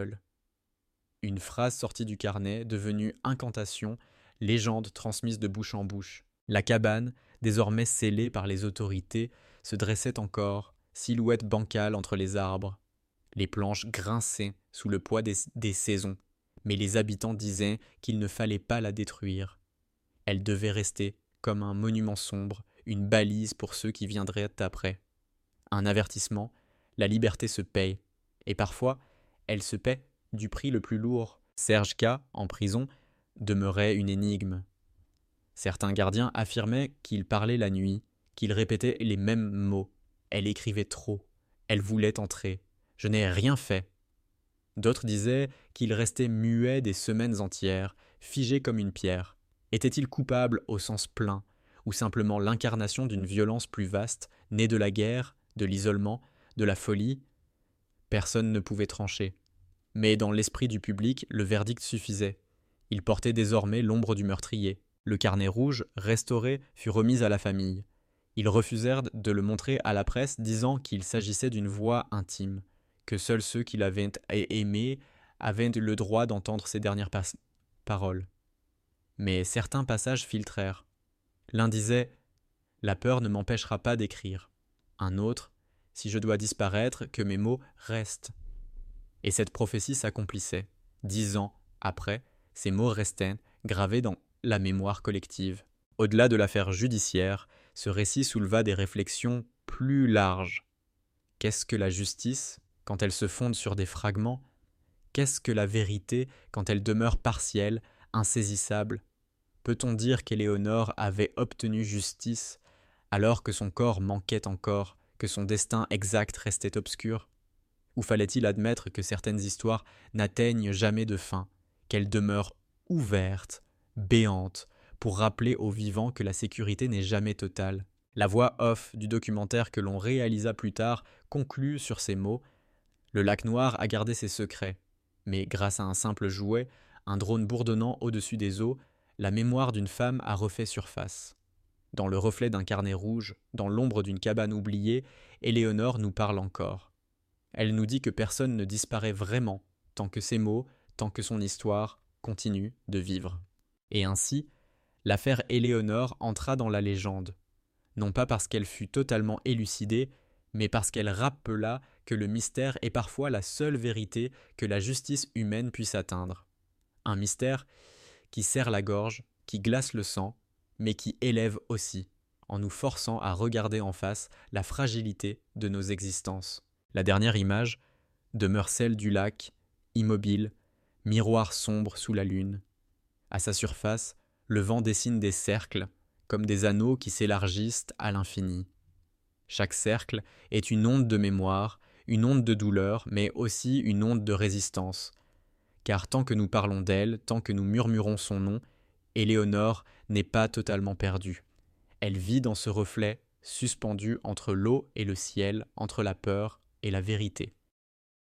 Une phrase sortie du carnet, devenue incantation, légende transmise de bouche en bouche. La cabane, désormais scellée par les autorités, se dressait encore, silhouette bancale entre les arbres. Les planches grinçaient sous le poids des, des saisons, mais les habitants disaient qu'il ne fallait pas la détruire. Elle devait rester comme un monument sombre, une balise pour ceux qui viendraient après. Un avertissement, la liberté se paye, et parfois, elle se paie du prix le plus lourd. Serge K, en prison, demeurait une énigme. Certains gardiens affirmaient qu'il parlait la nuit, qu'il répétait les mêmes mots. Elle écrivait trop, elle voulait entrer. Je n'ai rien fait. D'autres disaient qu'il restait muet des semaines entières, figé comme une pierre. Était-il coupable au sens plein, ou simplement l'incarnation d'une violence plus vaste, née de la guerre, de l'isolement, de la folie? Personne ne pouvait trancher. Mais dans l'esprit du public, le verdict suffisait. Il portait désormais l'ombre du meurtrier. Le carnet rouge, restauré, fut remis à la famille. Ils refusèrent de le montrer à la presse, disant qu'il s'agissait d'une voix intime, que seuls ceux qui l'avaient aimé avaient le droit d'entendre ses dernières pas- paroles. Mais certains passages filtrèrent. L'un disait « La peur ne m'empêchera pas d'écrire ». Un autre « Si je dois disparaître, que mes mots restent ». Et cette prophétie s'accomplissait. Dix ans après, ces mots restaient gravés dans la mémoire collective. Au-delà de l'affaire judiciaire, ce récit souleva des réflexions plus larges. Qu'est-ce que la justice quand elle se fonde sur des fragments? Qu'est-ce que la vérité quand elle demeure partielle, insaisissable? Peut-on dire qu'Éléonore avait obtenu justice alors que son corps manquait encore, que son destin exact restait obscur? Ou fallait-il admettre que certaines histoires n'atteignent jamais de fin, qu'elles demeurent ouvertes, béantes, pour rappeler aux vivants que la sécurité n'est jamais totale? La voix off du documentaire que l'on réalisa plus tard conclut sur ces mots « Le lac noir a gardé ses secrets, mais grâce à un simple jouet, un drone bourdonnant au-dessus des eaux, la mémoire d'une femme a refait surface. Dans le reflet d'un carnet rouge, dans l'ombre d'une cabane oubliée, Éléonore nous parle encore. Elle nous dit que personne ne disparaît vraiment tant que ses mots, tant que son histoire continue de vivre. » Et ainsi, l'affaire Éléonore entra dans la légende, non pas parce qu'elle fut totalement élucidée, mais parce qu'elle rappela que le mystère est parfois la seule vérité que la justice humaine puisse atteindre. Un mystère qui serre la gorge, qui glace le sang, mais qui élève aussi. en nous forçant à regarder en face la fragilité de nos existences. La dernière image demeure celle du lac, immobile, miroir sombre sous la lune. À sa surface, le vent dessine des cercles, comme des anneaux qui s'élargissent à l'infini. Chaque cercle est une onde de mémoire, une onde de douleur, mais aussi une onde de résistance. Car tant que nous parlons d'elle, tant que nous murmurons son nom, Éléonore n'est pas totalement perdue. Elle vit dans ce reflet, suspendu entre l'eau et le ciel, entre la peur et la vérité.